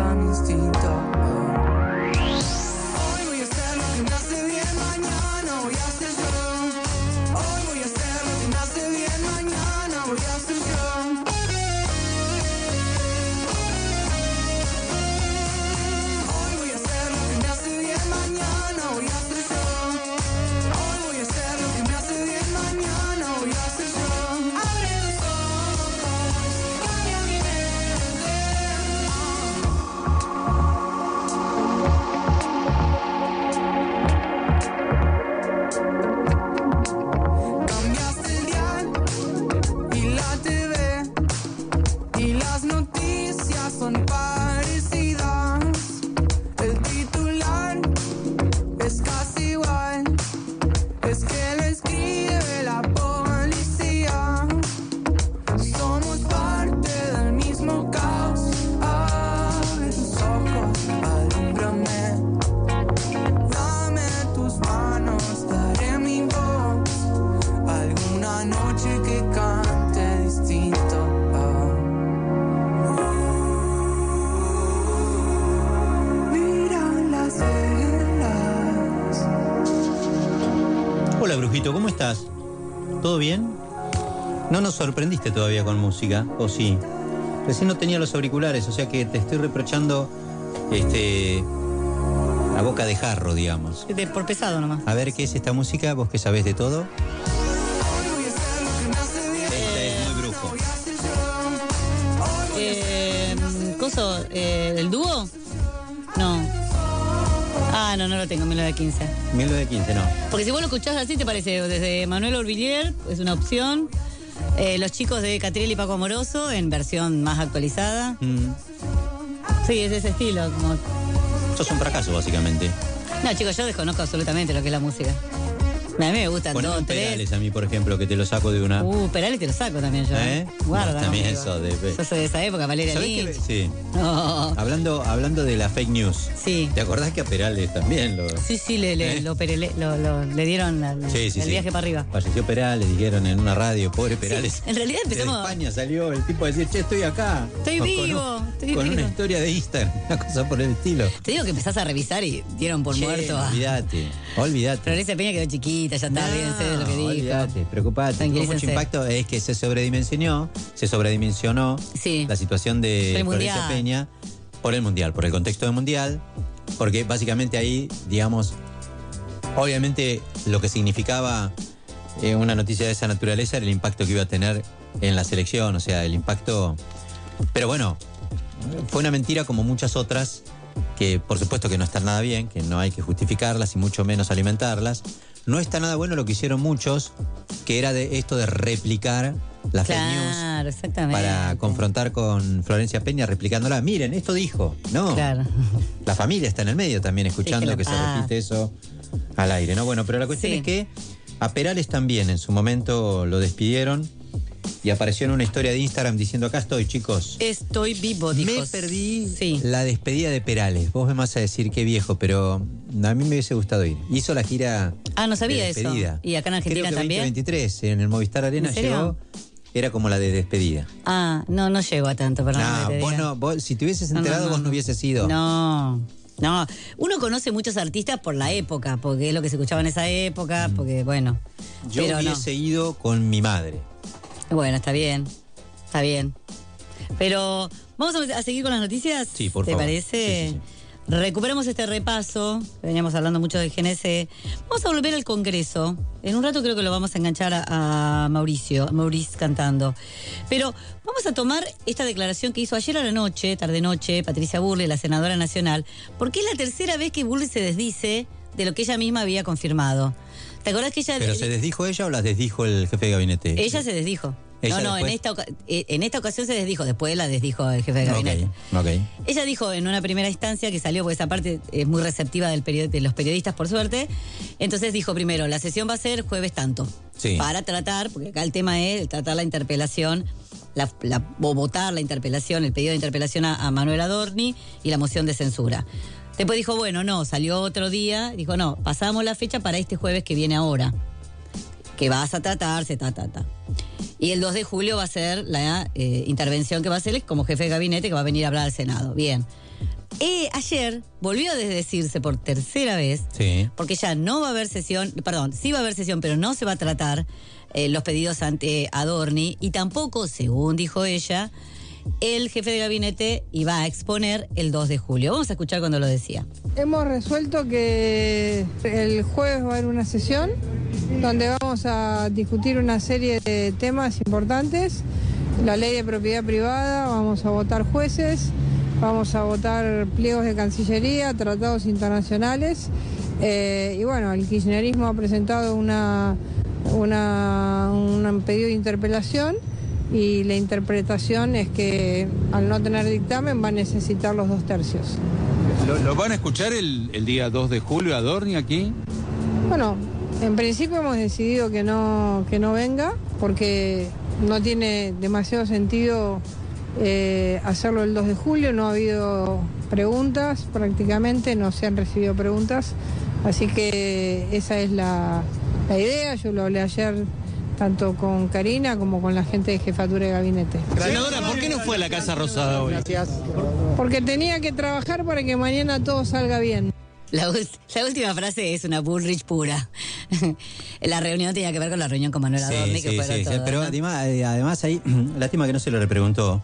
Hola, Brujito, ¿cómo estás? ¿Todo bien? No nos sorprendiste todavía con música, ¿o sí? Recién no tenía los auriculares, o sea que te estoy reprochando la boca de jarro, digamos. Por pesado nomás. A ver, ¿qué es esta música? ¿Vos que sabés de todo? Este es muy brujo. ¿Coso? ¿El dúo? No. Ah, no lo tengo, 1915. 1915, no. Porque si vos lo escuchás así, te parece desde Manuel Orvillier, es una opción. Los chicos de Catriel y Paco Amoroso, en versión más actualizada. Sí, es de ese estilo. Como... Sos un fracaso, básicamente. No, chicos, yo desconozco absolutamente lo que es la música. A mí me gustan Poneme dos, un tres. Perales a mí, por ejemplo, que te lo saco de una... Perales te lo saco también yo. Guarda. No, también amigo. eso de... Yo soy de esa época, Valeria Lynch. Sí. No. Hablando de la fake news. Sí. ¿Te acordás que a Perales también lo... Sí, le dieron el viaje para arriba. Falleció Perales, dijeron en una radio, pobre Perales. Sí. En realidad empezamos... De España salió el tipo a decir, che, estoy acá. Estoy vivo. Con una historia de Instagram, una cosa por el estilo. Te digo que empezás a revisar y dieron por muerto a... Olvídate. Florencia Peña quedó chiquita, ya está bien, sé de lo que dijo. Olvídate, preocupate. Tuvo mucho impacto, es que se sobredimensionó la situación de Florencia Peña por el Mundial, por el contexto del Mundial, porque básicamente ahí, digamos, obviamente lo que significaba una noticia de esa naturaleza era el impacto que iba a tener en la selección, o sea, el impacto... Pero bueno, fue una mentira como muchas otras, que por supuesto que no están nada bien, que no hay que justificarlas y mucho menos alimentarlas. No está nada bueno lo que hicieron muchos, que era de esto de replicar las fake news exactamente. Para confrontar con Florencia Peña, replicándola. Miren, esto dijo. No. Claro. La familia está en el medio también escuchando que se repite eso al aire, ¿no? Bueno, pero la cuestión es que a Perales también en su momento lo despidieron y apareció en una historia de Instagram diciendo, acá estoy, chicos. Estoy vivo, dijo. Me perdí la despedida de Perales. Vos me vas a decir qué viejo, pero a mí me hubiese gustado ir. Hizo la gira no sabía de despedida. eso. ¿Y acá en Argentina creo que también? 2023, en el Movistar Arena llegó, era como la de despedida. No llegó a tanto, perdón. Vos, si te hubieses enterado, vos no hubieses ido. No, uno conoce muchos artistas por la época, porque es lo que se escuchaba en esa época, porque bueno. Yo hubiese ido con mi madre. Bueno, está bien. Pero, ¿vamos a seguir con las noticias? Sí, por favor. ¿Te parece? Sí. Recuperamos este repaso. Veníamos hablando mucho del GNC. Vamos a volver al Congreso. En un rato creo que lo vamos a enganchar a Mauricio cantando. Pero vamos a tomar esta declaración que hizo ayer a la noche, tarde-noche, Patricia Burley, la senadora nacional, porque es la tercera vez que Burley se desdice de lo que ella misma había confirmado. ¿Te acordás que ella... ¿Pero se desdijo ella o las desdijo el jefe de gabinete? Ella se desdijo. No, en esta ocasión se desdijo, después la desdijo el jefe de gabinete. Okay. Ella dijo en una primera instancia que salió, porque esa parte es muy receptiva de los periodistas, por suerte. Entonces dijo primero, la sesión va a ser jueves tanto. Sí. Para tratar, porque acá el tema es tratar la interpelación, o votar la interpelación, el pedido de interpelación a Manuel Adorni y la moción de censura. Después dijo, salió otro día, dijo, pasamos la fecha para este jueves que viene ahora, que vas a tratarse, Y el 2 de julio va a ser la intervención que va a hacer como jefe de gabinete, que va a venir a hablar al Senado. Bien. Ayer volvió a desdecirse por tercera vez, porque ya no va a haber sesión, sí va a haber sesión, pero no se va a tratar los pedidos ante Adorni, y tampoco, según dijo ella, el jefe de gabinete iba a exponer el 2 de julio. Vamos a escuchar cuando lo decía. Hemos resuelto que el jueves va a haber una sesión donde vamos a discutir una serie de temas importantes. La ley de propiedad privada, vamos a votar jueces, vamos a votar pliegos de Cancillería, tratados internacionales. El kirchnerismo ha presentado un pedido de interpelación. Y la interpretación es que al no tener dictamen va a necesitar los 2/3. ¿Lo van a escuchar el día 2 de julio Adorni aquí? Bueno, en principio hemos decidido que no venga, porque no tiene demasiado sentido hacerlo el 2 de julio. No ha habido preguntas, prácticamente no se han recibido preguntas. Así que esa es la idea. Yo lo hablé ayer tanto con Karina como con la gente de jefatura de gabinete. Senadora, ¿por qué no fue a la Casa Rosada hoy? Gracias. Porque tenía que trabajar para que mañana todo salga bien. La última frase es una Bullrich pura. La reunión tenía que ver con la reunión con Manuel Adorni, que fueron todas, pero ¿no? además ahí, lástima que no se lo repreguntó,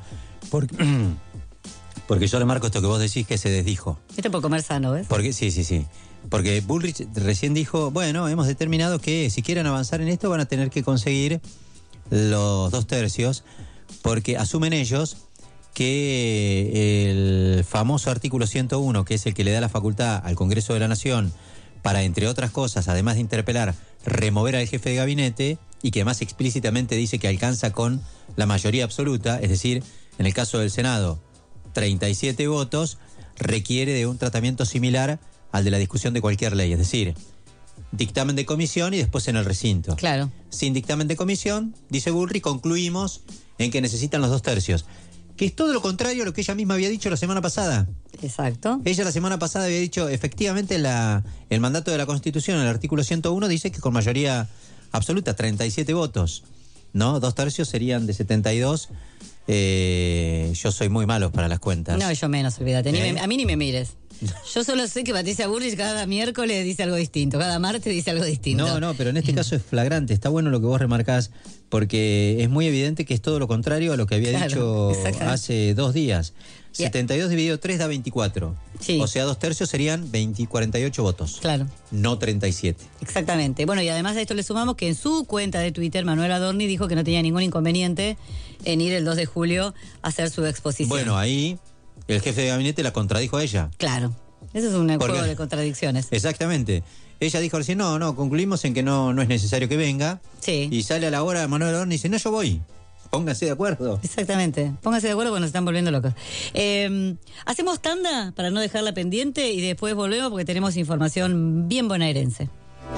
porque yo remarco esto que vos decís que se desdijo. Esto puede comer sano, ¿ves? Porque, sí. Porque Bullrich recién dijo, bueno, hemos determinado que si quieren avanzar en esto van a tener que conseguir los 2/3, porque asumen ellos que el famoso artículo 101, que es el que le da la facultad al Congreso de la Nación para, entre otras cosas, además de interpelar, remover al jefe de gabinete, y que además explícitamente dice que alcanza con la mayoría absoluta, es decir, en el caso del Senado, 37 votos, requiere de un tratamiento similar al de la discusión de cualquier ley, es decir, dictamen de comisión y después en el recinto. Claro. Sin dictamen de comisión, dice Bullrich, concluimos en que necesitan los 2/3. Que es todo lo contrario a lo que ella misma había dicho la semana pasada. Exacto. Ella la semana pasada había dicho, efectivamente, el mandato de la Constitución, el artículo 101, dice que con mayoría absoluta, 37 votos, ¿no? 2/3 serían de 72. Yo soy muy malo para las cuentas. No, yo menos, olvídate. A mí ni me mires. Yo solo sé que Patricia Bullrich cada miércoles dice algo distinto, cada martes dice algo distinto. No, pero en este caso es flagrante. Está bueno lo que vos remarcás, porque es muy evidente que es todo lo contrario a lo que había dicho hace 2 días. 72 dividido 3 da 24. Sí. O sea, 2/3 serían 48 votos. Claro. No 37. Exactamente. Bueno, y además de esto le sumamos que en su cuenta de Twitter, Manuel Adorni dijo que no tenía ningún inconveniente en ir el 2 de julio a hacer su exposición. Bueno, ahí el jefe de gabinete la contradijo a ella. Claro. Eso es un juego de contradicciones. Exactamente. Ella dijo recién, no, concluimos en que no es necesario que venga. Sí. Y sale a la hora Manuel Adorni y dice, no, yo voy. Pónganse de acuerdo. Exactamente. Pónganse de acuerdo porque nos están volviendo locos. Hacemos tanda para no dejarla pendiente y después volvemos porque tenemos información bien bonaerense.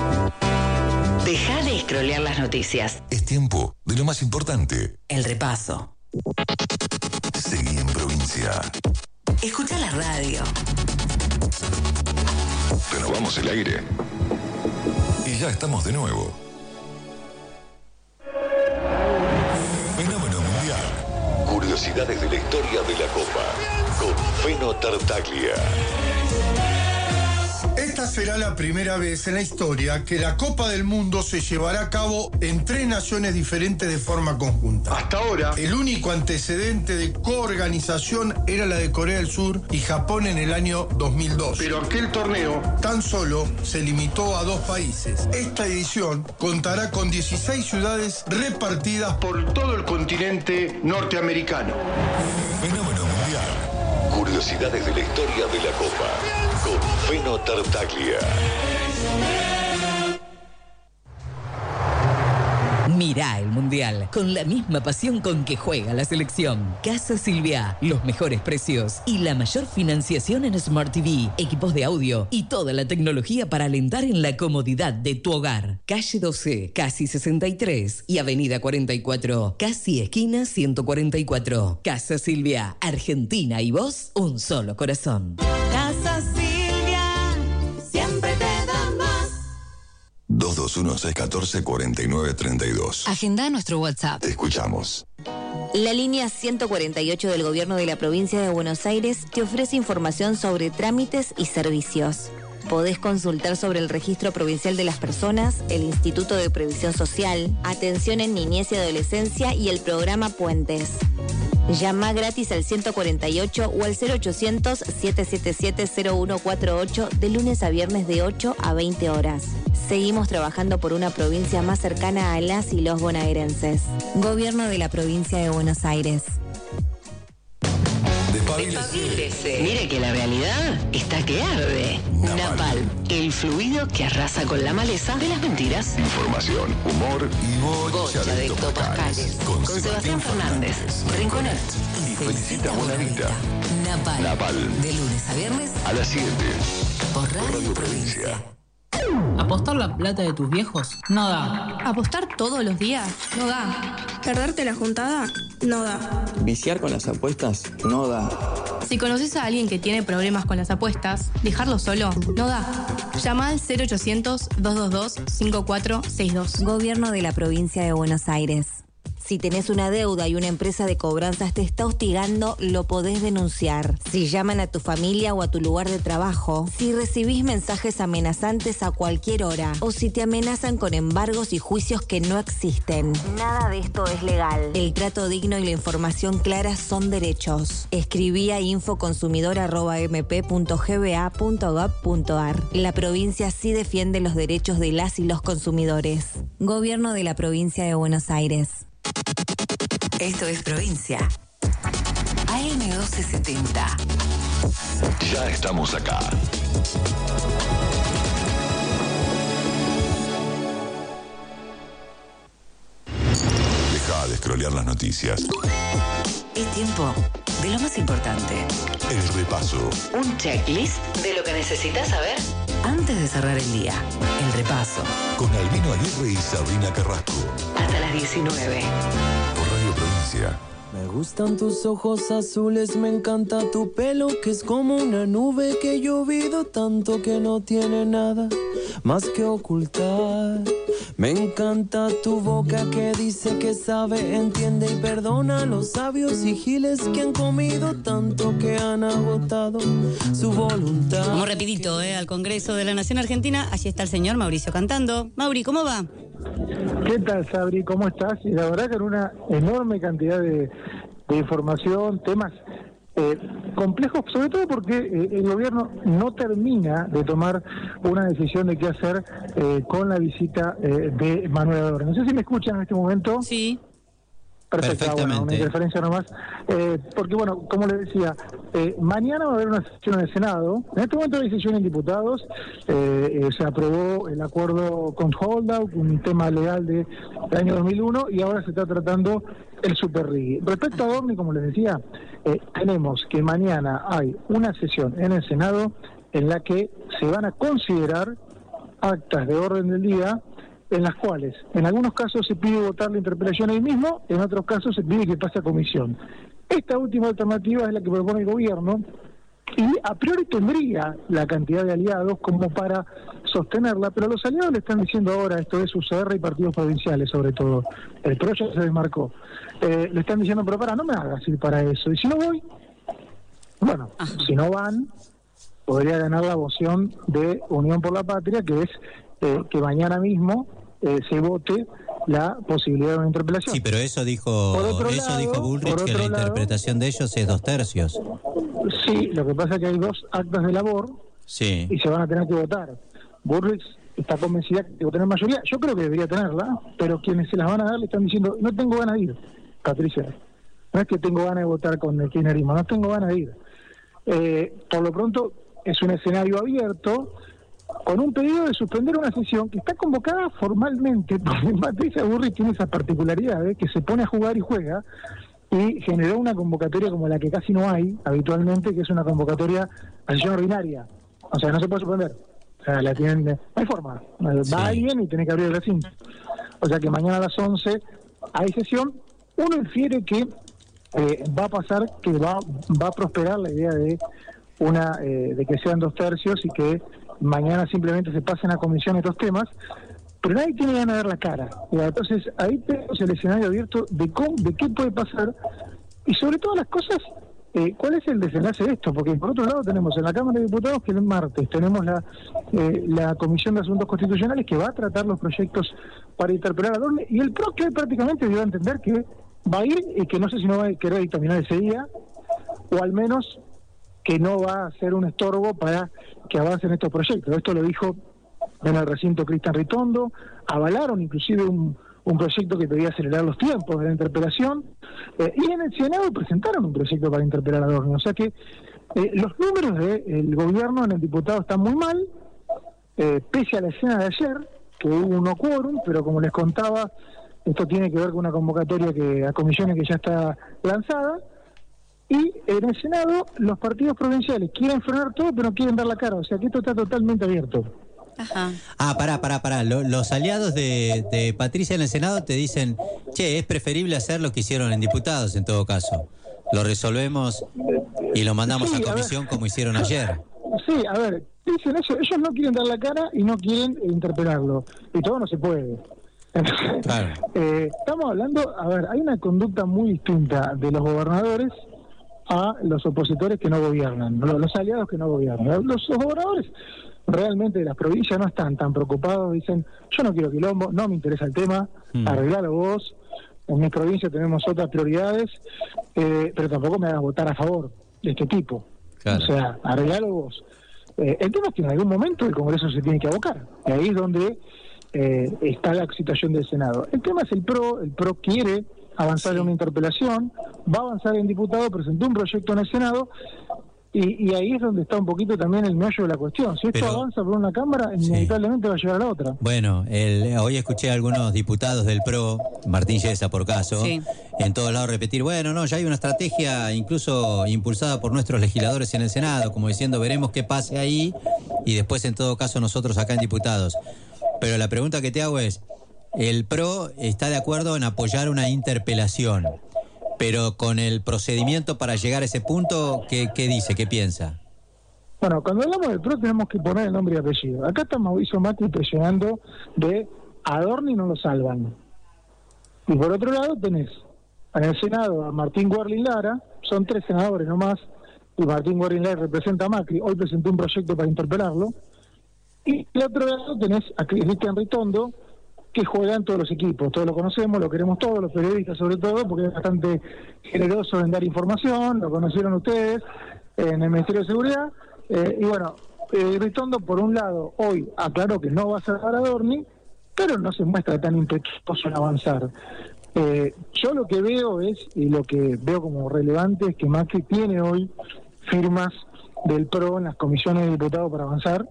Deja de scrollear las noticias. Es tiempo de lo más importante. El repaso. Seguí en provincia. Escucha la radio. Renovamos el aire. Y ya estamos de nuevo. Fenómeno mundial. Curiosidades de la historia de la Copa. Con Feno Tartaglia. Esta será la primera vez en la historia que la Copa del Mundo se llevará a cabo en 3 naciones diferentes de forma conjunta. Hasta ahora, el único antecedente de coorganización era la de Corea del Sur y Japón en el año 2002. Pero aquel torneo tan solo se limitó a 2 países. Esta edición contará con 16 ciudades repartidas por todo el continente norteamericano. Fenómeno mundial. Curiosidades de la historia de la Copa. Con Feno Tartaglia. Mirá el Mundial con la misma pasión con que juega la selección. Casa Silvia, los mejores precios y la mayor financiación en Smart TV, equipos de audio y toda la tecnología para alentar en la comodidad de tu hogar. Calle 12, casi 63 y Avenida 44, casi esquina 144. Casa Silvia, Argentina y vos, un solo corazón. Casa Silvia, siempre te da más. 221-614-4932. Agenda nuestro WhatsApp. Te escuchamos. La línea 148 del Gobierno de la Provincia de Buenos Aires te ofrece información sobre trámites y servicios. Podés consultar sobre el Registro Provincial de las Personas, el Instituto de Previsión Social, Atención en Niñez y Adolescencia y el programa Puentes. Llama gratis al 148 o al 0800-777-0148 de lunes a viernes de 8 a 20 horas. Seguimos trabajando por una provincia más cercana a las y los bonaerenses. Gobierno de la Provincia de Buenos Aires. Despabilese. Mire que la realidad está que arde. Napal, el fluido que arrasa con la maleza de las mentiras. Información, humor y bocha de hectopascales. Con Sebastián Fernández, Rinconet y Felicita Bonavita. Napal, de lunes a viernes a las 7 por Radio Provincia. ¿Apostar la plata de tus viejos? No da. ¿Apostar todos los días? No da. ¿Perderte la juntada? No da. ¿Viciar con las apuestas? No da. Si conoces a alguien que tiene problemas con las apuestas, dejarlo solo no da. Llama al 0800-222-5462. Gobierno de la Provincia de Buenos Aires. Si tenés una deuda y una empresa de cobranzas te está hostigando, lo podés denunciar. Si llaman a tu familia o a tu lugar de trabajo, si recibís mensajes amenazantes a cualquier hora o si te amenazan con embargos y juicios que no existen. Nada de esto es legal. El trato digno y la información clara son derechos. Escribí a infoconsumidor@mp.gba.gov.ar. La provincia sí defiende los derechos de las y los consumidores. Gobierno de la Provincia de Buenos Aires. Esto es Provincia. AM1270. Ya estamos acá. Deja de scrollear las noticias. Es tiempo de lo más importante. El repaso. Un checklist de lo que necesitas saber antes de cerrar el día. El repaso. Con Albino Aguirre y Sabrina Carrasco. Hasta las 19. Por Radio Provincia. Me gustan tus ojos azules, me encanta tu pelo, que es como una nube que he llovido tanto que no tiene nada más que ocultar. Me encanta tu boca que dice que sabe, entiende y perdona a los sabios y giles que han comido tanto que han agotado su voluntad. Vamos rapidito, al Congreso de la Nación Argentina. Allí está el señor Mauricio cantando. Mauri, ¿cómo va? ¿Qué tal, Sabri? ¿Cómo estás? Y la verdad que en una enorme cantidad de información, temas complejos, sobre todo porque el gobierno no termina de tomar una decisión de qué hacer con la visita de Manuel Adorni. No sé si me escuchan en este momento. Sí. Perfecto, bueno, una interferencia nomás. Porque, bueno, como les decía, mañana va a haber una sesión en el Senado. En este momento hay sesión en diputados. Se aprobó el acuerdo con Holdout, un tema legal del año 2001, y ahora se está tratando el Super RIGI. Respecto a Adorni, como les decía, tenemos que mañana hay una sesión en el Senado en la que se van a considerar actas de orden del día en las cuales en algunos casos se pide votar la interpelación ahí mismo, en otros casos se pide que pase a comisión. Esta última alternativa es la que propone el gobierno y a priori tendría la cantidad de aliados como para sostenerla, pero los aliados le están diciendo ahora, esto es UCR y partidos provinciales sobre todo, el PRO ya se desmarcó, le están diciendo, pero no me hagas ir para eso, y si no voy, bueno, si no van, podría ganar la moción de Unión por la Patria, que es que mañana mismo se vote la posibilidad de una interpelación. Sí, pero eso dijo Bullrich, que la interpretación de ellos es 2/3. Sí, lo que pasa es que hay 2 actas de labor y se van a tener que votar. Bullrich está convencida de que tener mayoría. Yo creo que debería tenerla, pero quienes se las van a dar le están diciendo, no tengo ganas de ir, Patricia. No es que tengo ganas de votar con el kirchnerismo, no tengo ganas de ir. Por lo pronto es un escenario abierto con un pedido de suspender una sesión que está convocada formalmente, porque Patricia Bullrich tiene esa particularidad que se pone a jugar y juega, y generó una convocatoria como la que casi no hay habitualmente, que es una convocatoria a sesión ordinaria. O sea, no se puede suspender. O sea, la tienen, no hay forma. Va alguien y tiene que abrir el recinto. O sea que mañana a las 11 hay sesión. Uno infiere que va a pasar, que va a prosperar la idea de de que sean 2/3 y que mañana simplemente se pasen a comisión estos temas, pero nadie tiene ganas de ver la cara. Entonces ahí tenemos el escenario abierto de qué puede pasar y sobre todas las cosas, cuál es el desenlace de esto, porque por otro lado tenemos en la Cámara de Diputados que el martes tenemos la Comisión de Asuntos Constitucionales que va a tratar los proyectos para interpelar a Adorni, y el PRO que prácticamente dio a entender que va a ir y que no sé si no va a querer dictaminar ese día, o al menos que no va a ser un estorbo para que avancen estos proyectos. Esto lo dijo en el recinto Cristian Ritondo, avalaron inclusive un proyecto que pedía acelerar los tiempos de la interpelación, y en el Senado presentaron un proyecto para interpelar a Adorni. O sea que los números del gobierno en el diputado están muy mal, pese a la escena de ayer, que hubo un no quórum, pero como les contaba, esto tiene que ver con una convocatoria a comisiones que ya está lanzada. Y en el Senado los partidos provinciales quieren frenar todo, pero no quieren dar la cara. O sea que esto está totalmente abierto. Ajá. Pará. Los aliados de Patricia en el Senado te dicen, es preferible hacer lo que hicieron en diputados en todo caso. Lo resolvemos y lo mandamos a comisión como hicieron ayer. Sí, a ver, dicen eso. Ellos no quieren dar la cara y no quieren interpelarlo. Y todo no se puede. Entonces, Claro. estamos hablando, a ver, hay una conducta muy distinta de los gobernadores a los opositores que no gobiernan, los aliados que no gobiernan. Los gobernadores realmente de las provincias no están tan preocupados, dicen, yo no quiero quilombo, no me interesa el tema, arreglalo vos, en mi provincia tenemos otras prioridades, pero tampoco me hagas votar a favor de este tipo. Claro. O sea, arreglalo vos. El tema es que en algún momento el Congreso se tiene que abocar, y ahí es donde está la situación del Senado. El tema es el PRO quiere avanzar en una interpelación, va a avanzar en diputado, presentó un proyecto en el Senado, y ahí es donde está un poquito también el meollo de la cuestión. Si esto avanza por una cámara, inevitablemente va a llegar a la otra. Bueno, hoy escuché a algunos diputados del PRO, Martín Yesa por caso, en todos lados repetir, bueno, no, ya hay una estrategia incluso impulsada por nuestros legisladores en el Senado, como diciendo, veremos qué pase ahí, y después en todo caso nosotros acá en diputados. Pero la pregunta que te hago es, el PRO está de acuerdo en apoyar una interpelación, pero con el procedimiento para llegar a ese punto, ¿qué dice? ¿Qué piensa? Bueno, cuando hablamos del PRO tenemos que poner el nombre y apellido. Acá está Mauricio Macri presionando de Adorni no lo salvan. Y por otro lado tenés en el Senado a Martín Guerlin Lara, son 3 senadores nomás, y Martín Guerlin Lara representa a Macri, hoy presentó un proyecto para interpelarlo. Y del otro lado tenés a Cristian Ritondo, que juega en todos los equipos, todos lo conocemos, lo queremos todos, los periodistas sobre todo, porque es bastante generoso en dar información, lo conocieron ustedes en el Ministerio de Seguridad, y bueno, Ritondo por un lado hoy aclaró que no va a salvar a Adorni, pero no se muestra tan impetuoso en avanzar. Yo lo que veo es, y lo que veo como relevante, es que Macri tiene hoy firmas del PRO en las comisiones de diputados para avanzar,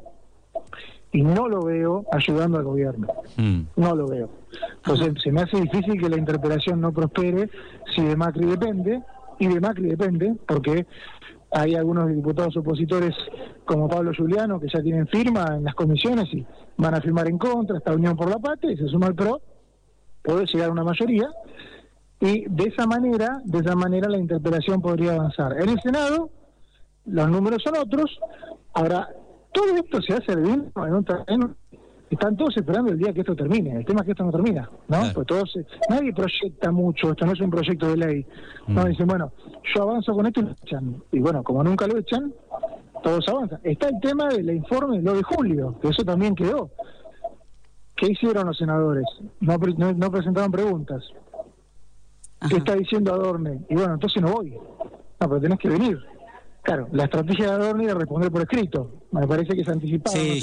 y no lo veo ayudando al gobierno. No lo veo. Entonces se me hace difícil que la interpelación no prospere si de Macri depende, y de Macri depende, porque hay algunos diputados opositores como Pablo Giuliano que ya tienen firma en las comisiones y van a firmar en contra, esta Unión por la Patria, y se suma al PRO, puede llegar a una mayoría, y de esa manera la interpelación podría avanzar. En el Senado los números son otros. Ahora, todo esto se hace bien en un terreno. Están todos esperando el día que esto termine. El tema es que esto no termina, ¿no? Claro. Pues nadie proyecta mucho, esto no es un proyecto de ley. No dicen, bueno, yo avanzo con esto y lo echan. Y bueno, como nunca lo echan, todos avanzan. Está el tema del informe, lo de julio, que eso también quedó. ¿Qué hicieron los senadores? No presentaron preguntas. Ajá. ¿Qué está diciendo Adorni? Y bueno, entonces no voy. No, pero tenés que venir. Claro, la estrategia de Adorni era responder por escrito. Me parece que se anticipaba. Sí,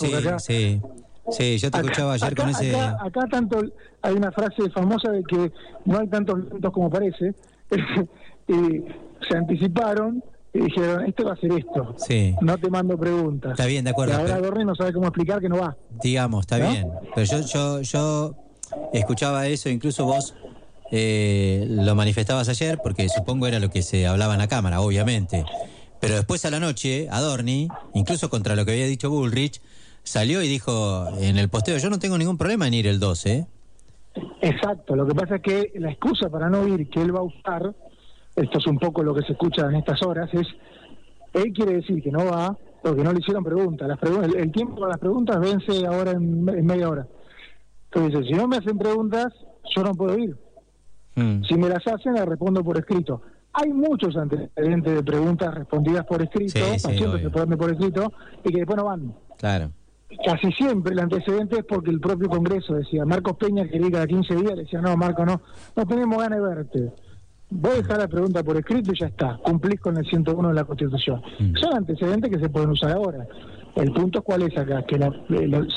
yo te escuchaba ayer con ese... Acá tanto hay una frase famosa de que no hay tantos lentos como parece. Y se anticiparon y dijeron, esto va a ser esto. Sí. No te mando preguntas. Está bien, de acuerdo. Y ahora Adorni no sabe cómo explicar que no va. Digamos, está bien. Pero yo escuchaba eso, incluso vos... lo manifestabas ayer porque supongo era lo que se hablaba en la Cámara, obviamente, pero después a la noche Adorni, incluso contra lo que había dicho Bullrich, salió y dijo en el posteo, yo no tengo ningún problema en ir el 12. Exacto, lo que pasa es que la excusa para no ir que él va a usar, esto es un poco lo que se escucha en estas horas, es él quiere decir que no va porque no le hicieron preguntas. El tiempo para las preguntas vence ahora en media hora. Entonces dice, si no me hacen preguntas yo no puedo ir. Si me las hacen, las respondo por escrito. Hay muchos antecedentes de preguntas respondidas por escrito, siempre se responden por escrito, y que después no van. Claro. Casi siempre el antecedente es porque el propio Congreso decía, Marcos Peña quería ir cada 15 días, le decía, no, Marco, no tenemos ganas de verte. Vos dejás la pregunta por escrito y ya está, cumplís con el 101 de la Constitución. Son antecedentes que se pueden usar ahora. El punto es cuál es acá, que